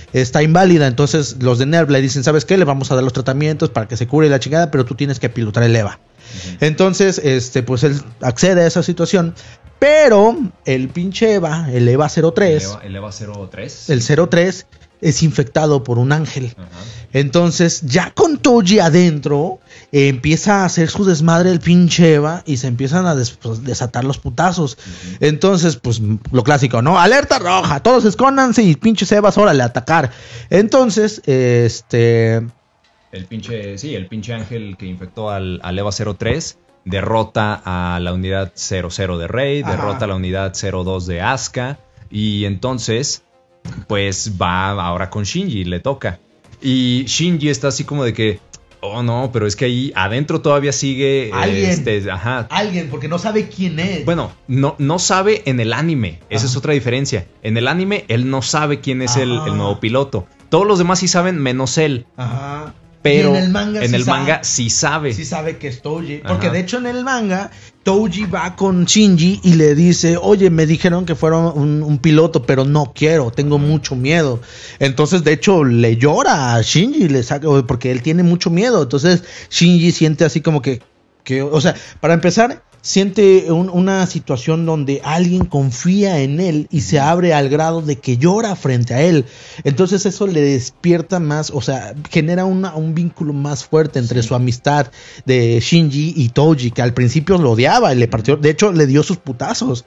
está inválida. Entonces los de NERV le dicen, ¿sabes qué? Le vamos a dar los tratamientos para que se cure la chingada, pero tú tienes que pilotar el EVA. Uh-huh. Entonces, este, pues él accede a esa situación. Pero el pinche EVA, el EVA cero tres, el EVA, el EVA cero tres, el cero tres es infectado por un ángel. Uh-huh. Entonces, ya con Toji adentro, eh, empieza a hacer su desmadre el pinche EVA y se empiezan a des- pues, desatar los putazos. Uh-huh. Entonces, pues lo clásico, ¿no? Alerta roja, todos escóndanse y pinches EVAs, órale, a atacar. Entonces, eh, este... El pinche, sí, el pinche ángel que infectó al, al EVA cero tres derrota a la unidad cero cero de Rey, Ajá. derrota a la unidad cero dos de Asuka, y entonces pues va ahora con Shinji, le toca. Y Shinji está así como de que, oh no, pero es que ahí adentro todavía sigue alguien, este, ajá. alguien, porque no sabe quién es. Bueno, no, no sabe en el anime, esa ajá. es otra diferencia. En el anime él no sabe quién es el, el nuevo piloto. Todos los demás sí saben menos él. Ajá. Pero en el manga, en sí, el sabe, manga sí sabe. Sí sabe que es Toji. Porque Ajá. de hecho en el manga, Toji va con Shinji y le dice, oye, me dijeron que fuera un, un piloto, pero no quiero, tengo mucho miedo. Entonces, de hecho, le llora a Shinji, le saca, porque él tiene mucho miedo. Entonces, Shinji siente así como que, que o sea, para empezar, siente un, una situación donde alguien confía en él y se abre al grado de que llora frente a él. Entonces eso le despierta más, o sea, genera una, un vínculo más fuerte entre sí. su amistad de Shinji y Toji, que al principio lo odiaba y le partió, de hecho le dio sus putazos.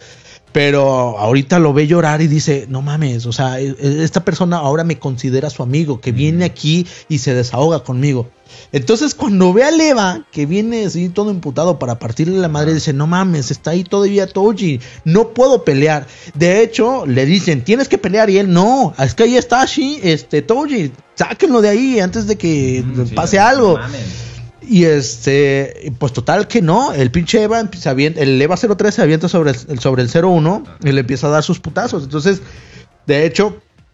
Pero ahorita lo ve llorar y dice, no mames, o sea, esta persona ahora me considera su amigo, que viene aquí y se desahoga conmigo. Entonces cuando ve a Eva, que viene así todo imputado para partirle la madre, dice, no mames, está ahí todavía Toji, no puedo pelear. De hecho, le dicen, tienes que pelear, y él, no, es que ahí está Shi, este, Toji, sáquenlo de ahí antes de que mm, sí, pase algo. No mames. Y este, pues total que no, el pinche Eva se avienta, el Eva cero tres se avienta sobre el, sobre el cero uno y le empieza a dar sus putazos. Entonces, de hecho,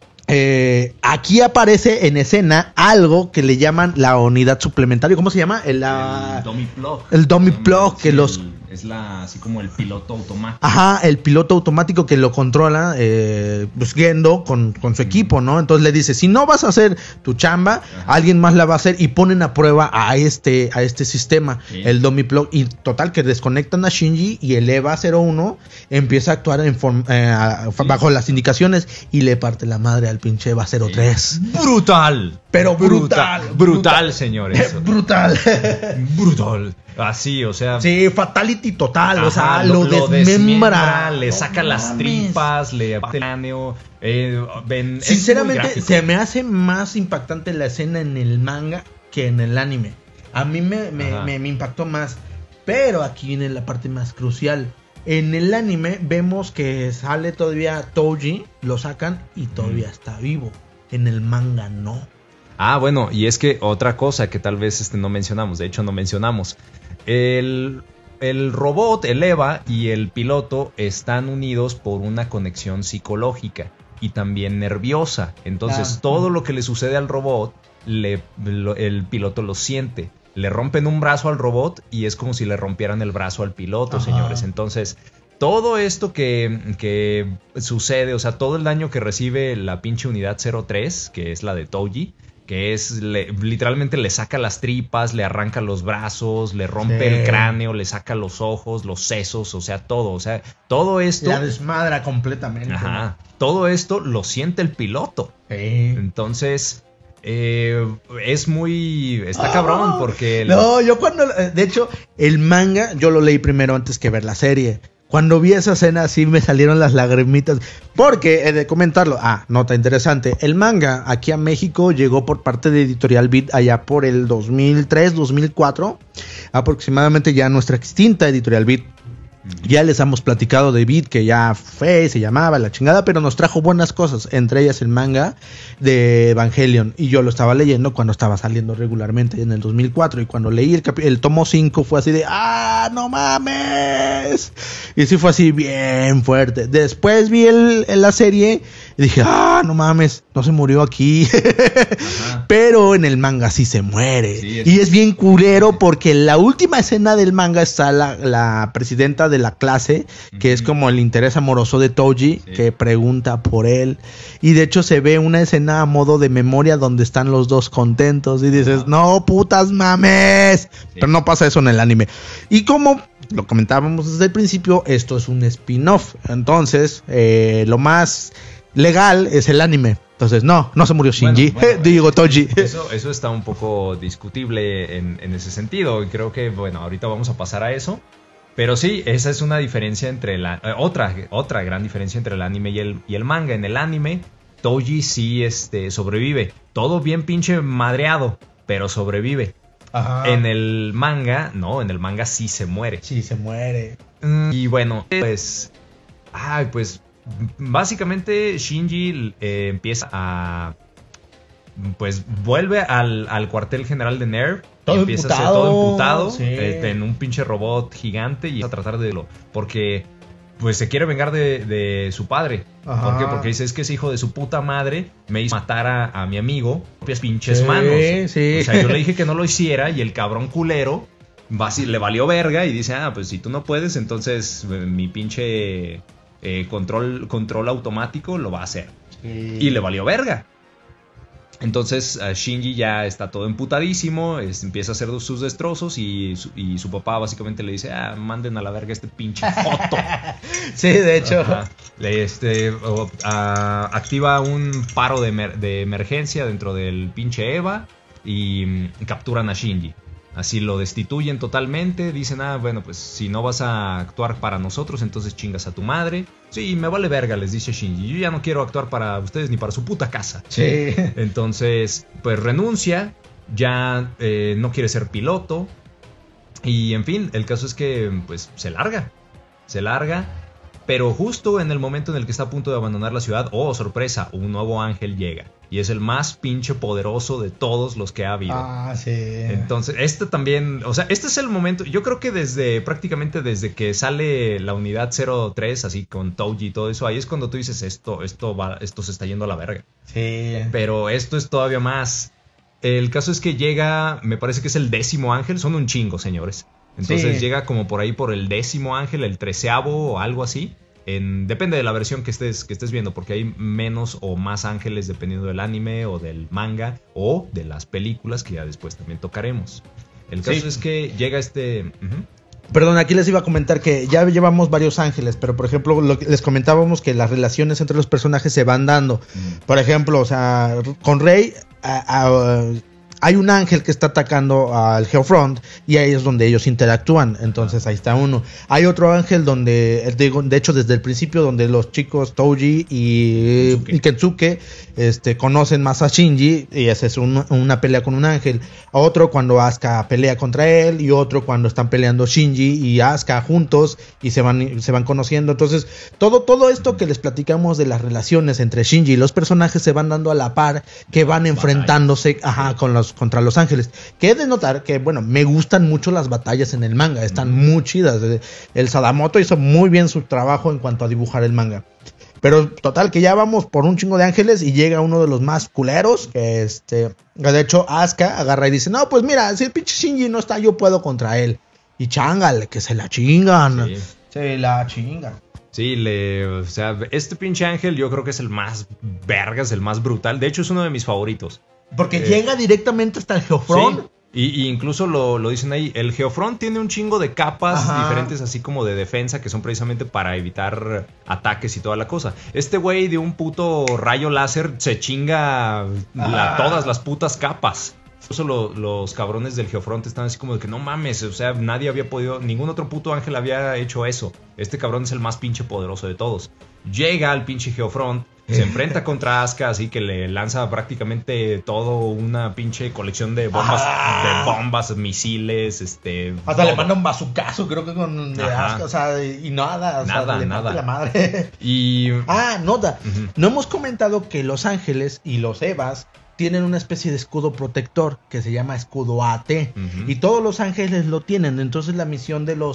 eh, aquí aparece en escena algo que le llaman la unidad suplementaria. ¿Cómo se llama? El, la, el dummy plug. El dummy plug, que sí, los... El, es la, así como el piloto automático. Ajá, el piloto automático que lo controla, eh, pues Gendo con, con su equipo, ¿no? Entonces le dice, si no vas a hacer tu chamba, Ajá. alguien más la va a hacer, y ponen a prueba a este, a este sistema, sí. el dummy plug, y total que desconectan a Shinji y el Eva cero uno empieza a actuar en form, eh, sí. bajo las indicaciones y le parte la madre al pinche Eva cero tres. Sí. Brutal. Pero brutal. Brutal, brutal señores. Brutal. Brutal. Así, o sea... Sí, fatality total, ajá, o sea, lo, lo desmembra. desmembra le no, saca no, las mames. tripas, le parte el cráneo. Eh, ven, Sinceramente, se me hace más impactante la escena en el manga que en el anime. A mí me, me, me, me impactó más. Pero aquí viene la parte más crucial. En el anime vemos que sale todavía Toji, lo sacan y todavía mm. está vivo. En el manga no. Ah, bueno, y es que otra cosa que tal vez este no mencionamos, de hecho no mencionamos, el, el robot, el Eva y el piloto están unidos por una conexión psicológica y también nerviosa. Entonces ah, todo lo que le sucede al robot, le, lo, el piloto lo siente. Le rompen un brazo al robot y es como si le rompieran el brazo al piloto, Ajá. señores. Entonces... todo esto que, que sucede, o sea, todo el daño que recibe la pinche unidad cero tres, que es la de Toji, que es, le, literalmente le saca las tripas, le arranca los brazos, le rompe sí. el cráneo, le saca los ojos, los sesos, o sea, todo, o sea, todo esto... la desmadra completamente. Ajá, todo esto lo siente el piloto. Sí. Entonces... Eh, es muy... está cabrón porque... No, yo cuando... De hecho, el manga yo lo leí primero antes que ver la serie. Cuando vi esa escena sí me salieron las lagrimitas. Porque, he de comentarlo, ah, nota interesante, el manga aquí a México llegó por parte de Editorial Beat allá por el dos mil tres, dos mil cuatro. Aproximadamente ya nuestra extinta Editorial Beat. Ya les hemos platicado de Beat, que ya fue, se llamaba la chingada, pero nos trajo buenas cosas, entre ellas el manga de Evangelion, y yo lo estaba leyendo cuando estaba saliendo regularmente en el dos mil cuatro, y cuando leí el, capi- el tomo cinco fue así de ¡ah, no mames! Y sí fue así bien fuerte. Después vi el, la serie Y dije, ah, no mames, no se murió aquí. Pero en el manga sí se muere. Sí, es... Y es bien culero porque en la última escena del manga está la, la presidenta de la clase, que uh-huh. es como el interés amoroso de Toji, sí. que pregunta por él. Y de hecho se ve una escena a modo de memoria donde están los dos contentos. Y dices, uh-huh. no, putas mames. Sí. Pero no pasa eso en el anime. Y como lo comentábamos desde el principio, esto es un spin-off. Entonces, eh, lo más legal es el anime. Entonces, no, no se murió Shinji. Bueno, bueno, Digo, Toji. Eso, eso está un poco discutible en, en ese sentido. Y creo que, bueno, ahorita vamos a pasar a eso. Pero sí, esa es una diferencia entre la... Eh, otra, otra gran diferencia entre el anime y el, y el manga. En el anime, Toji sí este, sobrevive. Todo bien pinche madreado, pero sobrevive. Ajá. En el manga, no, en el manga sí se muere. Sí, se muere. Y bueno, pues... Ay, pues... Básicamente Shinji eh, empieza a... Pues vuelve al, al cuartel general de Nerve. Todo y empieza emputado, a ser todo emputado sí. eh, en un pinche robot gigante y a tratar de lo... Porque pues se quiere vengar de, de su padre. Ajá. ¿Por qué? Porque dice, es que ese hijo de su puta madre me hizo matar a, a mi amigo con propias pinches sí, manos. Sí. O sea, yo le dije que no lo hiciera y el cabrón culero va, le valió verga y dice, ah, pues si tú no puedes, entonces mi pinche... Eh, control, control automático lo va a hacer. Sí. Y le valió verga. Entonces uh, Shinji ya está todo emputadísimo, es, empieza a hacer sus destrozos y su, y su papá básicamente le dice, ah, manden a la verga este pinche joto. Sí, de hecho. Uh, este, uh, uh, activa un paro de, emer- de emergencia dentro del pinche Eva y um, capturan a Shinji. Así lo destituyen totalmente, dicen, ah, bueno, pues si no vas a actuar para nosotros, entonces chingas a tu madre. Sí, me vale verga, les dice Shinji, yo ya no quiero actuar para ustedes ni para su puta casa. Sí. Entonces, pues renuncia, ya eh, no quiere ser piloto. Y en fin, el caso es que pues se larga, se larga. Pero justo en el momento en el que está a punto de abandonar la ciudad, oh, sorpresa, un nuevo ángel llega. Y es el más pinche poderoso de todos los que ha habido. Ah, sí. Entonces, este también, o sea, este es el momento, yo creo que desde, prácticamente desde que sale la unidad cero tres, así con Toji y todo eso, ahí es cuando tú dices, esto, esto va, esto se está yendo a la verga. Sí. Pero esto es todavía más. El caso es que llega, me parece que es el décimo ángel, son un chingo, señores. Entonces sí. Llega como por ahí por el décimo ángel, el treceavo o algo así. En, depende de la versión que estés, que estés viendo, porque hay menos o más ángeles dependiendo del anime o del manga o de las películas que ya después también tocaremos. El caso sí. es que llega este... Uh-huh. Perdón, aquí les iba a comentar que ya llevamos varios ángeles, pero por ejemplo lo que les comentábamos que las relaciones entre los personajes se van dando. Mm. Por ejemplo, o sea, con Rey... A, a, hay un ángel que está atacando al Geofront y ahí es donde ellos interactúan. Entonces ahí está uno. Hay otro ángel donde, de hecho desde el principio, donde los chicos Toji y Kensuke, y Kensuke este, conocen más a Shinji y esa es un, una pelea con un ángel. Otro cuando Asuka pelea contra él y otro cuando están peleando Shinji y Asuka juntos y se van, se van conociendo. Entonces todo, todo esto que les platicamos de las relaciones entre Shinji y los personajes se van dando a la par, que van enfrentándose ajá, con los contra los ángeles. Que he de notar que, bueno, me gustan mucho las batallas en el manga, están mm. muy chidas. El Sadamoto hizo muy bien su trabajo en cuanto a dibujar el manga. Pero total, que ya vamos por un chingo de ángeles y llega uno de los más culeros, que este, de hecho Asuka agarra y dice, no, pues mira, si el pinche Shinji no está, yo puedo contra él. Y chángale, que se la chingan. Sí. Se la chingan. Sí, le, o sea, este pinche ángel yo creo que es el más vergas, el más brutal. De hecho, es uno de mis favoritos. Porque eh, llega directamente hasta el Geofront. Sí, y, y incluso lo, lo dicen ahí. El Geofront tiene un chingo de capas Ajá. diferentes, así como de defensa, que son precisamente para evitar ataques y toda la cosa. Este güey de un puto rayo láser se chinga la, todas las putas capas. Incluso lo, los cabrones del Geofront están así como de que no mames, o sea, nadie había podido, ningún otro puto ángel había hecho eso. Este cabrón es el más pinche poderoso de todos. Llega al pinche Geofront, se enfrenta contra Asuka, así que le lanza prácticamente todo una pinche colección de bombas, ah. de bombas, misiles, este... Hasta bomba. Le manda un bazucazo, creo que con de Asuka, o sea, y nada, o nada, sea, le nada. La madre. Y... Ah, nota, uh-huh. no hemos comentado que los ángeles y los Evas tienen una especie de escudo protector que se llama escudo A T, uh-huh. y todos los ángeles lo tienen, entonces la misión de los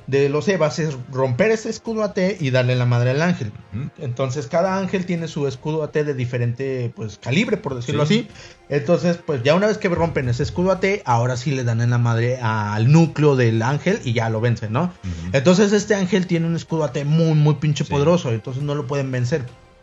de los Evas es romper ese escudo A T y darle la madre al ángel. Ujú. Entonces cada ángel tiene su escudo A T de diferente pues calibre, por decirlo Sí. así. Entonces pues ya una vez que rompen ese escudo A T, ahora sí le dan en la madre al núcleo del ángel y ya lo vencen, ¿no? Ujú. Entonces este ángel tiene un escudo A T muy muy pinche Sí. poderoso, entonces no lo pueden vencer.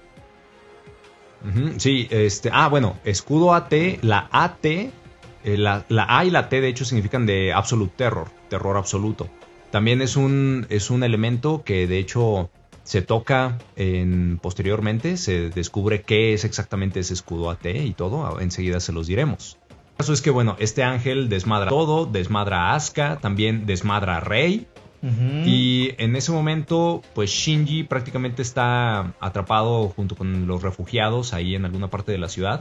Ujú, sí, este, ah, bueno, escudo A T, la A T, eh, la, la A y la T de hecho significan de Absolute Terror, terror absoluto. También es un, es un elemento que de hecho se toca en, posteriormente, se descubre qué es exactamente ese escudo A T y todo, enseguida se los diremos. El caso es que bueno, este ángel desmadra todo, desmadra a Asuka, también desmadra a Rey. Ujú. Y en ese momento, pues Shinji prácticamente está atrapado junto con los refugiados ahí en alguna parte de la ciudad.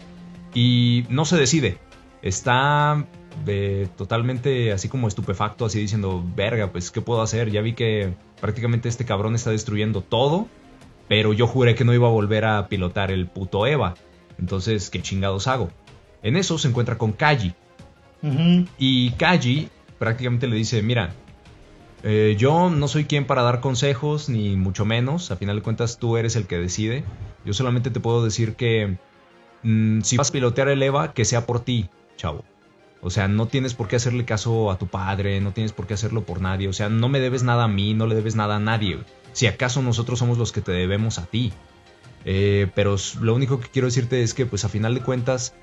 Y no se decide. Está eh, totalmente así como estupefacto, así diciendo, verga, pues ¿qué puedo hacer? Ya vi que prácticamente este cabrón está destruyendo todo. Pero yo juré que no iba a volver a pilotar el puto Eva. Entonces, ¿qué chingados hago? En eso se encuentra con Kaji. Ujú. Y Kaji prácticamente le dice, mira, eh, yo no soy quien para dar consejos, ni mucho menos. A final de cuentas tú eres el que decide. Yo solamente te puedo decir que mmm, si vas a pilotear el Eva, que sea por ti, chavo. O sea, no tienes por qué hacerle caso a tu padre, no tienes por qué hacerlo por nadie. O sea, no me debes nada a mí, no le debes nada a nadie. Si acaso nosotros somos los que te debemos a ti. Eh, pero lo único que quiero decirte es que, pues a final de cuentas,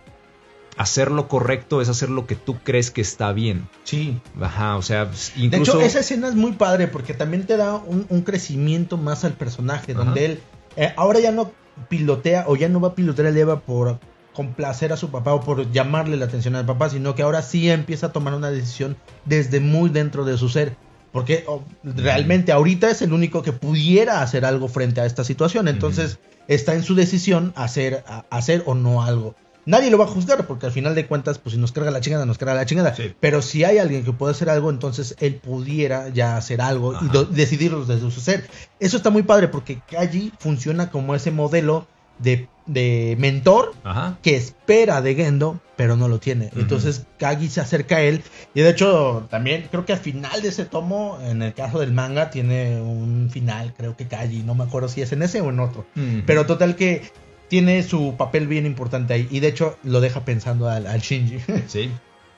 hacer lo correcto es hacer lo que tú crees que está bien. Sí. Ajá, o sea, incluso... De hecho, esa escena es muy padre porque también te da un, un crecimiento más al personaje, Ajá. donde él eh, ahora ya no pilotea o ya no va a pilotear el Eva por complacer a su papá o por llamarle la atención al papá, sino que ahora sí empieza a tomar una decisión desde muy dentro de su ser. Porque oh, realmente ahorita es el único que pudiera hacer algo frente a esta situación. Entonces uh-huh. está en su decisión hacer, a, hacer o no algo. Nadie lo va a juzgar porque al final de cuentas, pues si nos carga la chingada, nos carga la chingada. Sí. Pero si hay alguien que puede hacer algo, entonces él pudiera ya hacer algo Ajá. y do- decidirlo desde su ser. Eso está muy padre porque Kaji funciona como ese modelo de, de mentor Ajá. que espera de Gendo, pero no lo tiene. Uh-huh. Entonces Kaji se acerca a él. Y de hecho, también creo que al final de ese tomo, en el caso del manga, tiene un final, creo que Kaji, no me acuerdo si es en ese o en otro. Uh-huh. Pero total que tiene su papel bien importante ahí. Y de hecho lo deja pensando al, al Shinji. Sí.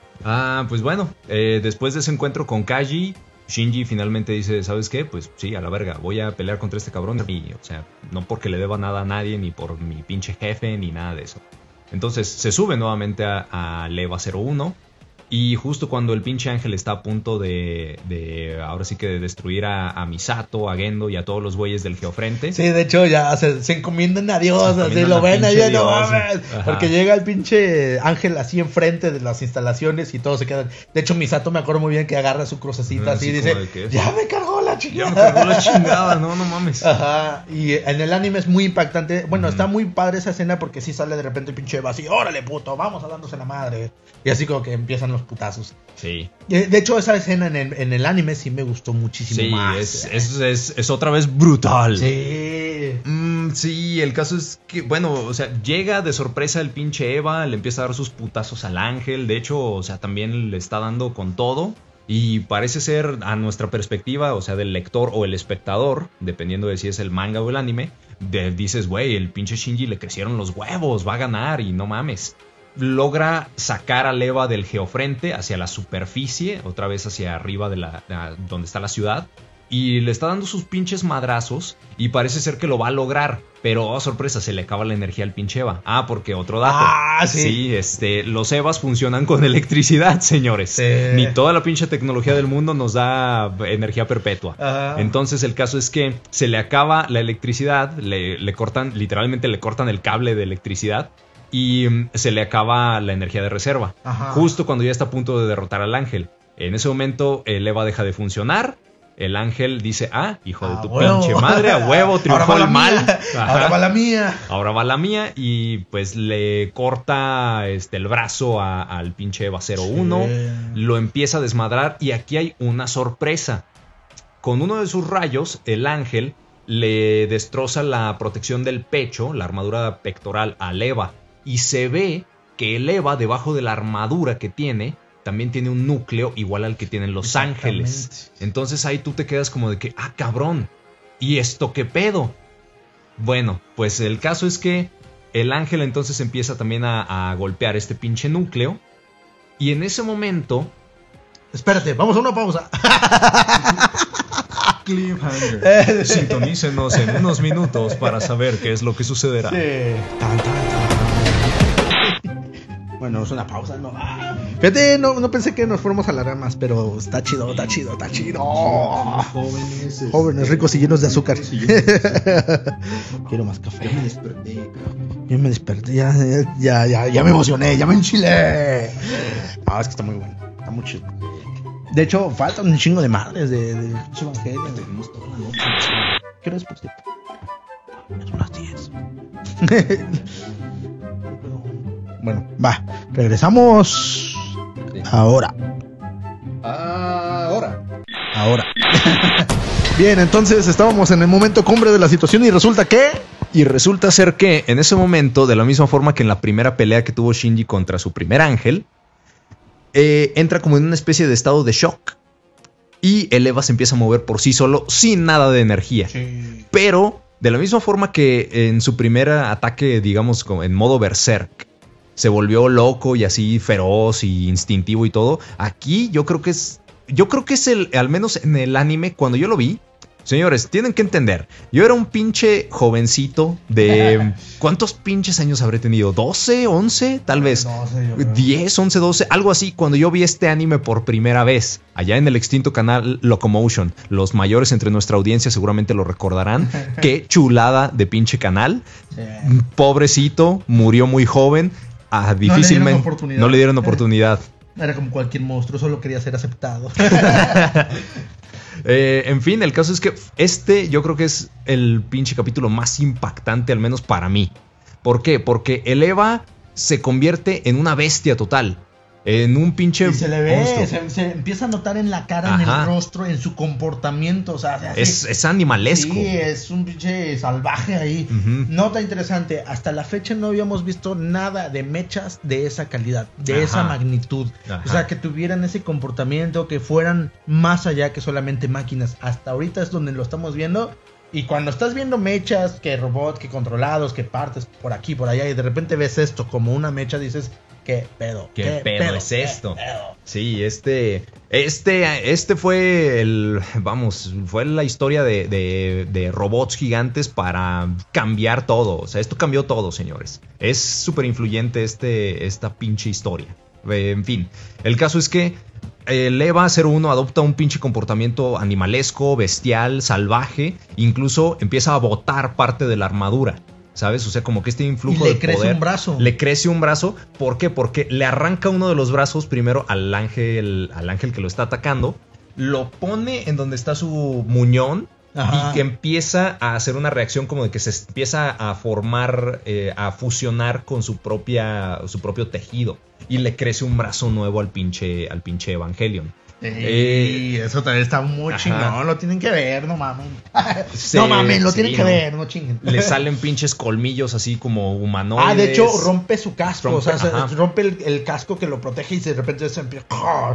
Ah, pues bueno, eh, después de ese encuentro con Kaji, Shinji finalmente dice, ¿sabes qué? Pues sí, a la verga, voy a pelear contra este cabrón. Y, o sea, no porque le deba nada a nadie, ni por mi pinche jefe, ni nada de eso. Entonces se sube nuevamente a, a Eva cero uno. Y justo cuando el pinche ángel está a punto de, de ahora sí que de destruir a, a Misato, a Gendo y a todos los güeyes del Geofrente. Sí, de hecho ya se, se encomiendan a Dios, así lo ven ahí, no mames. Porque llega el pinche ángel así enfrente de las instalaciones y todos se quedan. De hecho Misato me acuerdo muy bien que agarra su crucecita así y dice, ya me cargó la chingada. Ya me cargó la chingada, no, no mames. Ajá, y en el anime es muy impactante. Bueno, mm. está muy padre esa escena porque sí sale de repente el pinche Eva así, órale puto, vamos a dándose la madre. Y así como que empiezan los putazos. Sí. De hecho, esa escena en el, en el anime sí me gustó muchísimo sí, más. Sí, es, es, es, es otra vez brutal. Sí. Mm, sí, el caso es que, bueno, o sea, llega de sorpresa el pinche Eva, le empieza a dar sus putazos al ángel. De hecho, o sea, también le está dando con todo. Y parece ser, a nuestra perspectiva, o sea, del lector o el espectador, dependiendo de si es el manga o el anime, de, dices, güey, el pinche Shinji le crecieron los huevos, va a ganar y no mames. Logra sacar al Eva del geofrente hacia la superficie, otra vez hacia arriba de la, de la donde está la ciudad, y le está dando sus pinches madrazos y parece ser que lo va a lograr, pero oh, sorpresa, se le acaba la energía al pinche Eva. Ah, porque otro dato. Ah, sí. Sí, este, los Evas funcionan con electricidad, señores. Sí. Ni toda la pinche tecnología del mundo nos da energía perpetua. Ajá. Entonces el caso es que se le acaba la electricidad, le, le cortan, literalmente le cortan el cable de electricidad. Y se le acaba la energía de reserva. Ajá. Justo cuando ya está a punto de derrotar al ángel. En ese momento el Eva deja de funcionar. El ángel dice, ah, hijo de tu huevo. Pinche madre, a huevo, triunfó el mal. Ahora va la mía. Ahora va la mía. Y pues le corta este, el brazo a, al pinche Eva cero uno. Sí. Lo empieza a desmadrar. Y aquí hay una sorpresa. Con uno de sus rayos, el ángel le destroza la protección del pecho, la armadura pectoral al Eva. Y se ve que el Eva, debajo de la armadura que tiene, también tiene un núcleo igual al que tienen los ángeles. Entonces ahí tú te quedas como de que, ah, cabrón, ¿y esto qué pedo? Bueno, pues el caso es que el ángel entonces empieza también a, a golpear este pinche núcleo. Y en ese momento... Espérate, vamos a una pausa. Cliffhanger. Sintonícenos en unos minutos para saber qué es lo que sucederá. Sí. Tan, tan, tan. Bueno, es una pausa, ¿no? Fíjate, no, no pensé que nos fuéramos a alargar más, pero está chido, está chido, está chido. Jóvenes, Jóvenes, ricos y llenos de azúcar. Quiero más café. Ya me desperté. Ya me desperté, ya, ya, ya, ya me emocioné, ya me enchilé. Ah, es que está muy bueno, está muy chido. De hecho, faltan un chingo de madres de, de Evangelio. Tenemos toda la noche. ¿Qué hora es, por cierto? Son las diez. Bueno, va. Regresamos. Sí. Ahora. Ahora. Ahora. Bien, entonces estábamos en el momento cumbre de la situación y resulta que... Y resulta ser que en ese momento, de la misma forma que en la primera pelea que tuvo Shinji contra su primer ángel, eh, entra como en una especie de estado de shock. Y el Eva se empieza a mover por sí solo, sin nada de energía. Sí. Pero, de la misma forma que en su primer ataque, digamos, en modo berserk, se volvió loco y así feroz y instintivo y todo, aquí yo creo que es... Yo creo que es el, al menos en el anime, cuando yo lo vi, señores, tienen que entender, yo era un pinche jovencito de... ¿Cuántos pinches años habré tenido? ¿doce? ¿once? Tal vez. No sé, yo creo. diez, once, doce, algo así, cuando yo vi este anime por primera vez, allá en el extinto canal Locomotion. Los mayores entre nuestra audiencia seguramente lo recordarán. Qué chulada de pinche canal. Sí. Pobrecito, murió muy joven. Ah, difícilmente no le, no le dieron oportunidad. Era como cualquier monstruo, solo quería ser aceptado. eh, en fin, el caso es que este yo creo que es el pinche capítulo más impactante, al menos para mí. ¿Por qué? Porque el Eva se convierte en una bestia total. En un pinche y se le ve, se, se empieza a notar en la cara, ajá, en el rostro, en su comportamiento, o sea, se hace, es, es animalesco. Sí, es un pinche salvaje ahí. Uh-huh. Nota interesante, hasta la fecha no habíamos visto nada de mechas de esa calidad, de, ajá, esa magnitud. Ajá. O sea, que tuvieran ese comportamiento, que fueran más allá que solamente máquinas. Hasta ahorita es donde lo estamos viendo. Y cuando estás viendo mechas, que robots, que controlados, que partes por aquí, por allá, y de repente ves esto como una mecha, dices... ¿Qué pedo? ¿Qué, ¿Qué pedo, pedo es esto? Pedo? Sí, este, este, este fue el, vamos, fue la historia de, de, de robots gigantes para cambiar todo. O sea, esto cambió todo, señores. Es súper influyente este, esta pinche historia. En fin, el caso es que el Eva cero uno adopta un pinche comportamiento animalesco, bestial, salvaje. Incluso empieza a botar parte de la armadura. ¿Sabes? O sea, como que este influjo de poder... Y le crece un brazo. Le crece un brazo. ¿Por qué? Porque le arranca uno de los brazos primero al ángel, al ángel que lo está atacando. Lo pone en donde está su muñón. Ajá. Y que empieza a hacer una reacción como de que se empieza a formar, eh, a fusionar con su propia, su propio tejido. Y le crece un brazo nuevo al pinche, al pinche Evangelion. Sí, eh, eso también está muy, ajá, chingón, lo tienen que ver, no mamen. Sí, no mamen, lo sí, tienen que no. ver, no chinguen. Le salen pinches colmillos así como humanoides. Ah, de hecho, rompe su casco, rompe, o sea, ajá, se, rompe el, el casco que lo protege y de repente se empieza...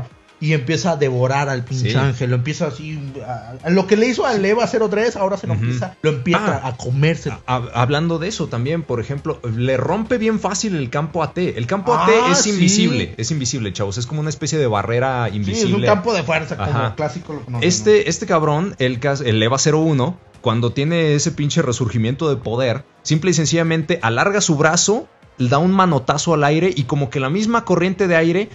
Y empieza a devorar al pinche sí. ángel, lo empieza así... A, a lo que le hizo al Eva cero tres, ahora se lo uh-huh. empieza, lo empieza ah, a comerse. A, hablando de eso también, por ejemplo, le rompe bien fácil el campo A T. El campo ah, A T es invisible, sí. es invisible, chavos. Es como una especie de barrera invisible. Sí, es un campo de fuerza, como ajá, clásico. Lo conocen, este, ¿no? este cabrón, el, el Eva cero uno, cuando tiene ese pinche resurgimiento de poder, simple y sencillamente alarga su brazo, da un manotazo al aire y como que la misma corriente de aire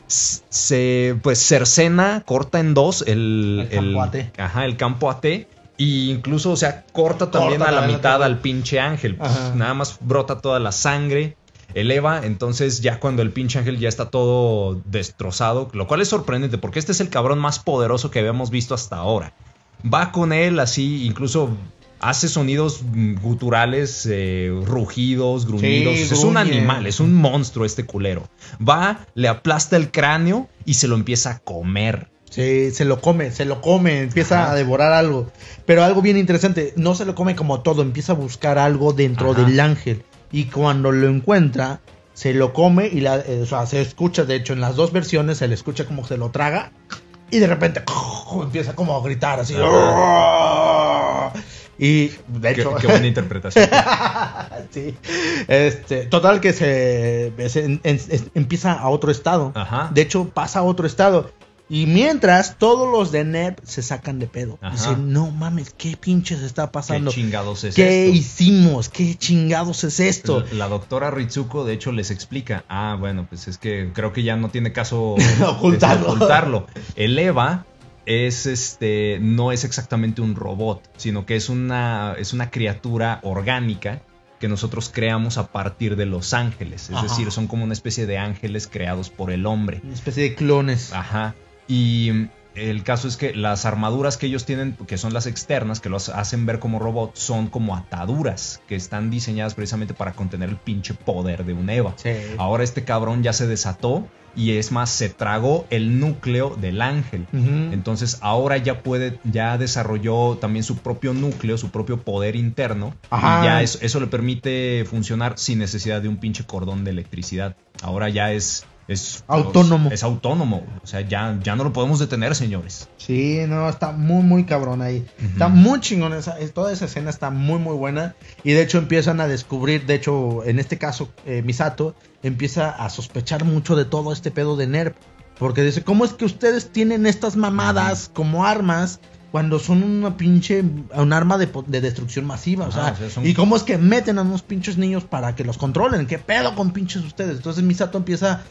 se pues cercena, corta en dos el, el campo el, A T. Ajá, el campo A T. Y incluso, o sea, corta también corta a la mitad al pinche ángel. Pues, nada más brota toda la sangre. Eleva, entonces ya cuando el pinche ángel ya está todo destrozado, lo cual es sorprendente porque este es el cabrón más poderoso que habíamos visto hasta ahora. Va con él así, incluso... hace sonidos guturales, eh, rugidos, gruñidos. Sí, es gruñe. Un animal, es un monstruo este culero. Va, le aplasta el cráneo y se lo empieza a comer. Sí, se lo come, se lo come, empieza, ajá, a devorar algo. Pero algo bien interesante, no se lo come como todo, empieza a buscar algo dentro, ajá, del ángel. Y cuando lo encuentra, se lo come y la, eh, o sea, se escucha, de hecho en las dos versiones se le escucha como se lo traga y de repente empieza como a gritar así. Y de hecho qué, qué buena interpretación. sí. Este, total que se, se en, en, empieza a otro estado. Ajá. De hecho pasa a otro estado. Y mientras todos los de NERV se sacan de pedo. Ajá. Dicen, no mames, ¿qué pinches está pasando? ¿Qué chingados es ¿Qué esto? hicimos? ¿Qué chingados es esto? La, la doctora Ritsuko, de hecho, les explica. Ah, bueno, pues es que creo que ya no tiene caso ocultarlo. Este, ocultarlo. El Eva es este no es exactamente un robot, sino que es una, es una criatura orgánica que nosotros creamos a partir de los ángeles. Es Ajá. decir, son como una especie de ángeles creados por el hombre. Una especie de clones. Ajá. Y el caso es que las armaduras que ellos tienen, que son las externas, que los hacen ver como robots, son como ataduras que están diseñadas precisamente para contener el pinche poder de un Eva. Sí. Ahora este cabrón ya se desató y es más, se tragó el núcleo del ángel. Uh-huh. Entonces ahora ya puede, ya desarrolló también su propio núcleo, su propio poder interno. Ajá. Y ya eso, eso le permite funcionar sin necesidad de un pinche cordón de electricidad. Ahora ya es... Es autónomo. Es, es autónomo. O sea, ya, ya no lo podemos detener, señores. Sí, no, está muy, muy cabrón ahí. Uh-huh. Está muy chingón. Esa, toda esa escena está muy, muy buena. Y de hecho empiezan a descubrir, de hecho, en este caso, eh, Misato empieza a sospechar mucho de todo este pedo de NERV. Porque dice, ¿cómo es que ustedes tienen estas mamadas uh-huh. como armas cuando son una pinche, un arma de, de destrucción masiva? O sea, ah, o sea son... ¿y cómo es que meten a unos pinches niños para que los controlen? ¿Qué pedo con pinches ustedes? Entonces Misato empieza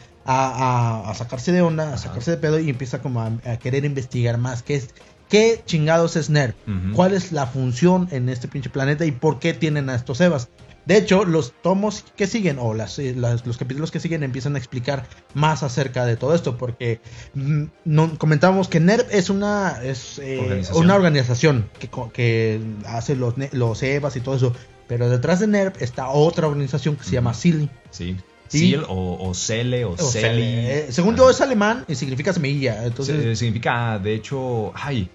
a, a, a sacarse de onda, a sacarse de pedo y empieza como a, a querer investigar más. ¿Qué es? ¿Qué chingados es NERV? Uh-huh. ¿Cuál es la función en este pinche planeta y por qué tienen a estos Evas? De hecho, los tomos que siguen, o las, las, los capítulos que siguen, empiezan a explicar más acerca de todo esto, porque mm, no, comentábamos que NERV es una es eh, organización. una organización que, que hace los, los Evas y todo eso, pero detrás de NERV está otra organización que se uh-huh. llama S E A L. Sí. Seal o, o Cele o, o Celi. Eh, según ah. yo es alemán y significa semilla. Entonces... Se, significa, de hecho, ay,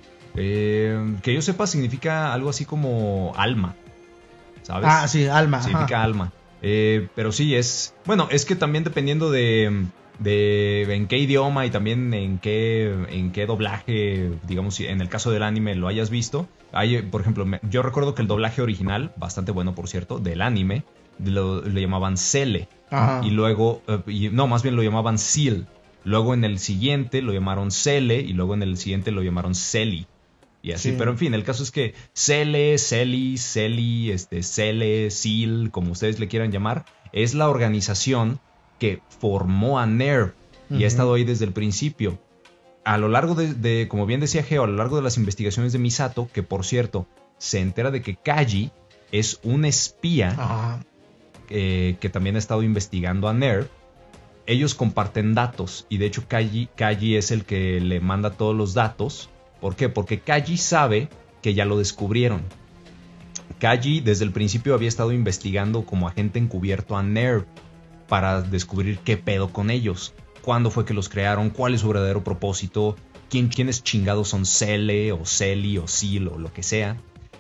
eh, que yo sepa, significa algo así como alma. ¿Sabes? Ah, sí, alma. Significa ajá. alma. Eh, pero sí, es... Bueno, es que también dependiendo de, de en qué idioma y también en qué, en qué doblaje, digamos, si en el caso del anime lo hayas visto. Hay, por ejemplo, yo recuerdo que el doblaje original, bastante bueno por cierto, del anime, lo, lo llamaban Cele. Ajá. Y luego, uh, y, no, más bien lo llamaban Seal. Luego en el siguiente lo llamaron Cele y luego en el siguiente lo llamaron Celi. Y así, sí. Pero en fin, el caso es que Cele, Celi, Celi, este, Cele, Seal, como ustedes le quieran llamar, es la organización que formó a NERV uh-huh. y ha estado ahí desde el principio. A lo largo de, de, como bien decía Geo, a lo largo de las investigaciones de Misato, que por cierto, se entera de que Kaji es un espía uh-huh. eh, que también ha estado investigando a NERV. Ellos comparten datos y de hecho Kaji, Kaji es el que le manda todos los datos. ¿Por qué? Porque Kaji sabe que ya lo descubrieron. Kaji desde el principio había estado investigando como agente encubierto a NERV para descubrir qué pedo con ellos. ¿Cuándo fue que los crearon? ¿Cuál es su verdadero propósito? ¿Quién, ¿Quiénes chingados son Cele o Celi o Seal o lo que sea?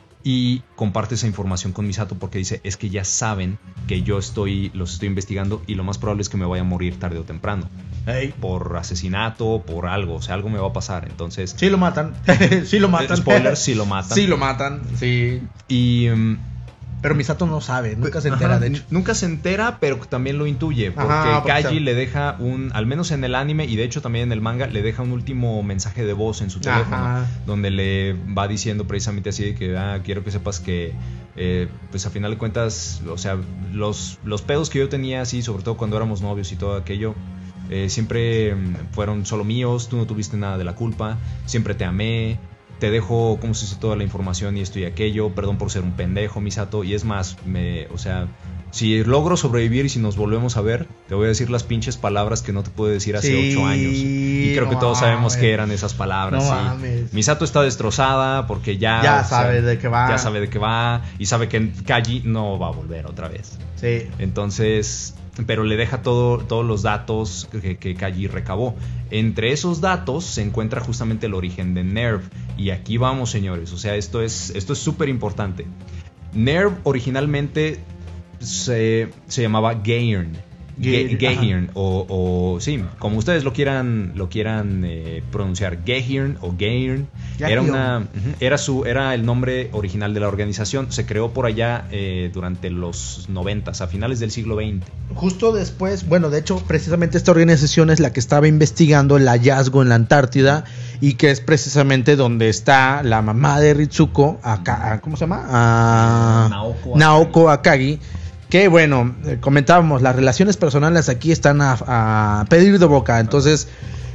Y comparte esa información con Misato porque dice, es que ya saben que yo estoy los estoy investigando y lo más probable es que me vaya a morir tarde o temprano. Hey. Por asesinato, por algo, o sea, algo me va a pasar, entonces... Sí lo matan, sí lo matan. Spoiler, sí lo matan. Sí lo matan, sí. Y... Um, pero Misato no sabe, nunca se entera, ajá, de hecho. Nunca se entera, pero también lo intuye. Porque ajá, Kaji porque... le deja un, al menos en el anime y de hecho también en el manga, le deja un último mensaje de voz en su teléfono. Ajá. Donde le va diciendo precisamente así de que, ah, quiero que sepas que, eh, pues a final de cuentas, o sea, los, los pedos que yo tenía así, sobre todo cuando éramos novios y todo aquello, eh, siempre fueron solo míos, tú no tuviste nada de la culpa, siempre te amé. Te dejo, como se dice, toda la información y esto y aquello. Perdón por ser un pendejo, Misato. Y es más, me, o sea, si logro sobrevivir y si nos volvemos a ver, te voy a decir las pinches palabras que no te pude decir hace sí, ocho años. Y creo no que todos mames. sabemos qué eran esas palabras. No sí. mames. Misato está destrozada porque ya... Ya sabe sea, de qué va. Ya sabe de qué va. Y sabe que Kaji no va a volver otra vez. Sí. Entonces... Pero le deja todo, todos los datos que, que Kaji recabó. Entre esos datos se encuentra justamente el origen de NERV. Y aquí vamos, señores. O sea, esto es esto es súper importante. NERV originalmente se, se llamaba Gairn. Ge- Ge- Gehirn o, o sí, como ustedes lo quieran lo quieran eh, pronunciar, Gehirn o Gehirn. Era una uh-huh, era su era el nombre original de la organización. Se creó por allá eh, durante los noventas, a finales del siglo veinte. Justo después, bueno, de hecho, precisamente esta organización es la que estaba investigando el hallazgo en la Antártida y que es precisamente donde está la mamá de Ritsuko, Aka- ¿cómo se llama? A Naoko Naoko Akagi. Que bueno, eh, comentábamos, las relaciones personales aquí están a, a pedir de boca. Entonces,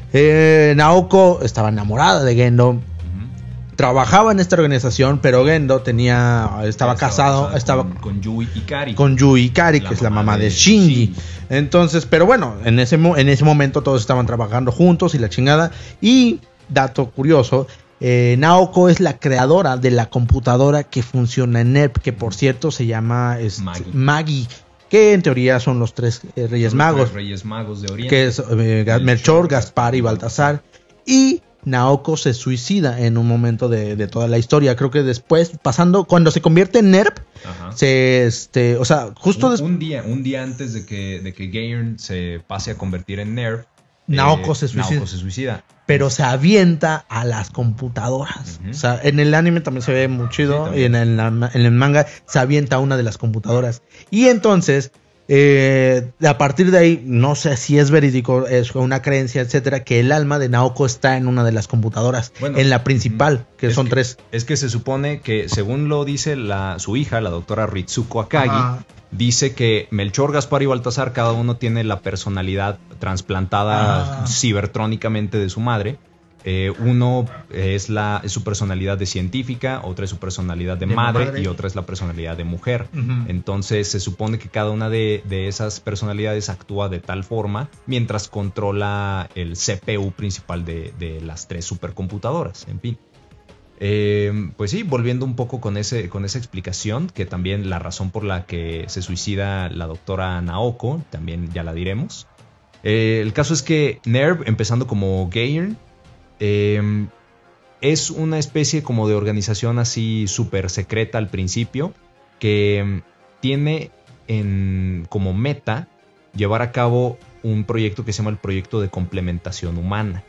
eh, Naoko estaba enamorada de Gendo, Uh-huh. trabajaba en esta organización, pero Gendo tenía, estaba casado, casada estaba con, con Yui Ikari. con Yui Ikari, La que es la mamá mamá de de Shinji. Shinji. Entonces, pero bueno, en ese, mo- en ese momento todos estaban trabajando juntos y la chingada. Y, dato curioso, eh, Naoko es la creadora de la computadora que funciona en NERV, que por cierto se llama este, Magi. Magi, que en teoría son los tres eh, Reyes Son los Magos, tres Reyes Magos de Oriente. que es eh, Ga- Melchor, Gaspar y Baltasar. Y Naoko se suicida en un momento de, de toda la historia. Creo que después, pasando, cuando se convierte en NERV, Ajá. se, este, o sea, justo un, después. un día, un día antes de que, de que Gehirn se pase a convertir en NERV, Naoko eh, se suicida. Naoko se suicida. Pero se avienta a las computadoras. Ujú. O sea, en el anime también se ve muy chido. Sí, y en el, en el manga se avienta a una de las computadoras. Y entonces, eh, a partir de ahí, no sé si es verídico, es una creencia, etcétera, que el alma de Naoko está en una de las computadoras. Bueno, en la principal, que es son que- tres. Es que se supone que, según lo dice la, su hija, la doctora Ritsuko Akagi, Ajá. dice que Melchor, Gaspar y Baltasar, cada uno tiene la personalidad trasplantada Ah. cibertrónicamente de su madre. Eh, uno es, la, es su personalidad de científica, otra es su personalidad de, De madre, madre. y otra es la personalidad de mujer. Ujú. Entonces se supone que cada una de, de esas personalidades actúa de tal forma mientras controla el C P U principal de, de las tres supercomputadoras. En fin. Eh, pues sí, volviendo un poco con, ese, con esa explicación, que también la razón por la que se suicida la doctora Naoko, también ya la diremos. Eh, el caso es que NERV, empezando como Gehirn, eh, es una especie como de organización así súper secreta al principio, que mm, tiene en, como meta llevar a cabo un proyecto que se llama el Proyecto de Complementación Humana.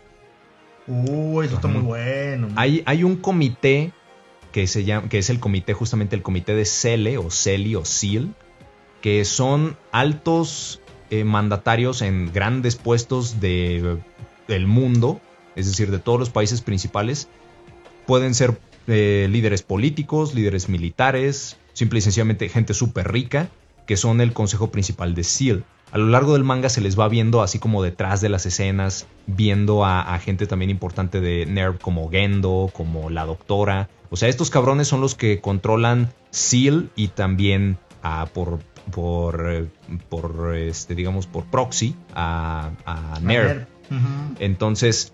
Uy, eso está Ajá. muy bueno. Hay, hay un comité que se llama, que es el comité, justamente el comité de CELE o CELI o SEAL, que son altos eh, mandatarios en grandes puestos de, del mundo, es decir, de todos los países principales. Pueden ser eh, líderes políticos, líderes militares, simple y sencillamente gente súper rica, que son el consejo principal de SEAL. A lo largo del manga se les va viendo así como detrás de las escenas, viendo a, a gente también importante de NERV como Gendo, como la doctora. O sea, estos cabrones son los que controlan SEAL y también uh, por, por, eh, por este, digamos, por proxy a, a NERV. Ujú. Entonces,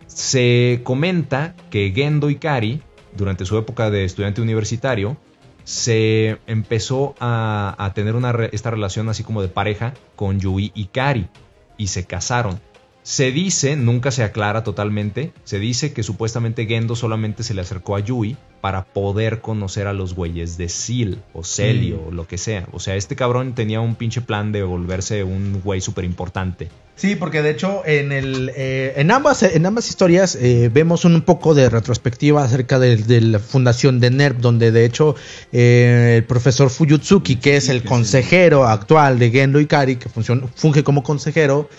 se comenta que Gendo Ikari, durante su época de estudiante universitario, se empezó a, a tener una re, esta relación así como de pareja con Yui Ikari y se casaron. Se dice, nunca se aclara totalmente, se dice que supuestamente Gendo solamente se le acercó a Yui para poder conocer a los güeyes de SEAL o CELI Mm. o lo que sea. O sea, este cabrón tenía un pinche plan de volverse un güey súper importante. Sí, porque de hecho en el eh, en ambas en ambas historias eh, vemos un poco de retrospectiva acerca de, de la fundación de NERV, donde de hecho eh, el profesor Fuyutsuki, que es el consejero actual de Gendo Ikari, que funciona, funge como consejero,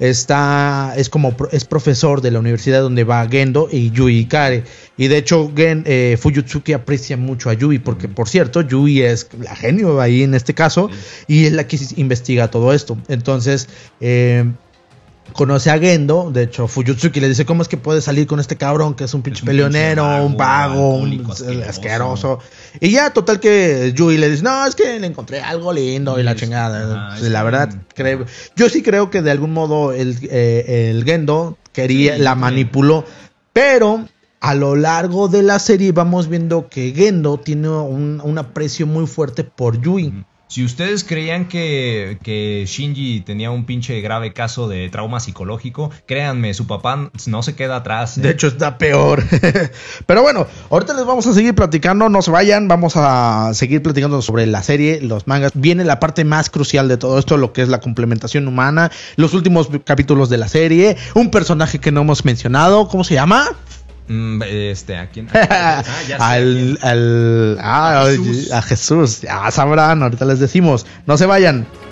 está es como pro- es profesor de la universidad donde va Gendo y Yui Ikari. Y de hecho Gen, eh, Fuyutsuki aprecia mucho a Yui, porque por cierto Yui es la genio ahí en este caso, y es la que investiga todo esto. Entonces eh, conoce a Gendo. De hecho Fuyutsuki le dice: ¿cómo es que puedes salir con este cabrón que es un pinche Es un peleonero, pinche un vago, un alcohólico, asqueroso. asqueroso? Y ya total que Yui le dice: no, es que le encontré algo lindo y la Es- chingada. ajá, Sí, es la que- verdad creo, yo sí creo que de algún modo el, eh, el Gendo quería, Sí, la yo también. manipuló, pero a lo largo de la serie vamos viendo que Gendo tiene un, un aprecio muy fuerte por Yui. Ujú. Si ustedes creían que, que Shinji tenía un pinche grave caso de trauma psicológico, créanme, su papá no se queda atrás. ¿eh? De hecho, está peor. Pero bueno, ahorita les vamos a seguir platicando, no se vayan, vamos a seguir platicando sobre la serie, los mangas. Viene la parte más crucial de todo esto, lo que es la complementación humana, los últimos capítulos de la serie, un personaje que no hemos mencionado, ¿cómo se llama? Mm, este, ¿a quién? Ah, ya sé, al, al, ah, a Jesús. a Jesús. Ya sabrán, ahorita les decimos. No se vayan.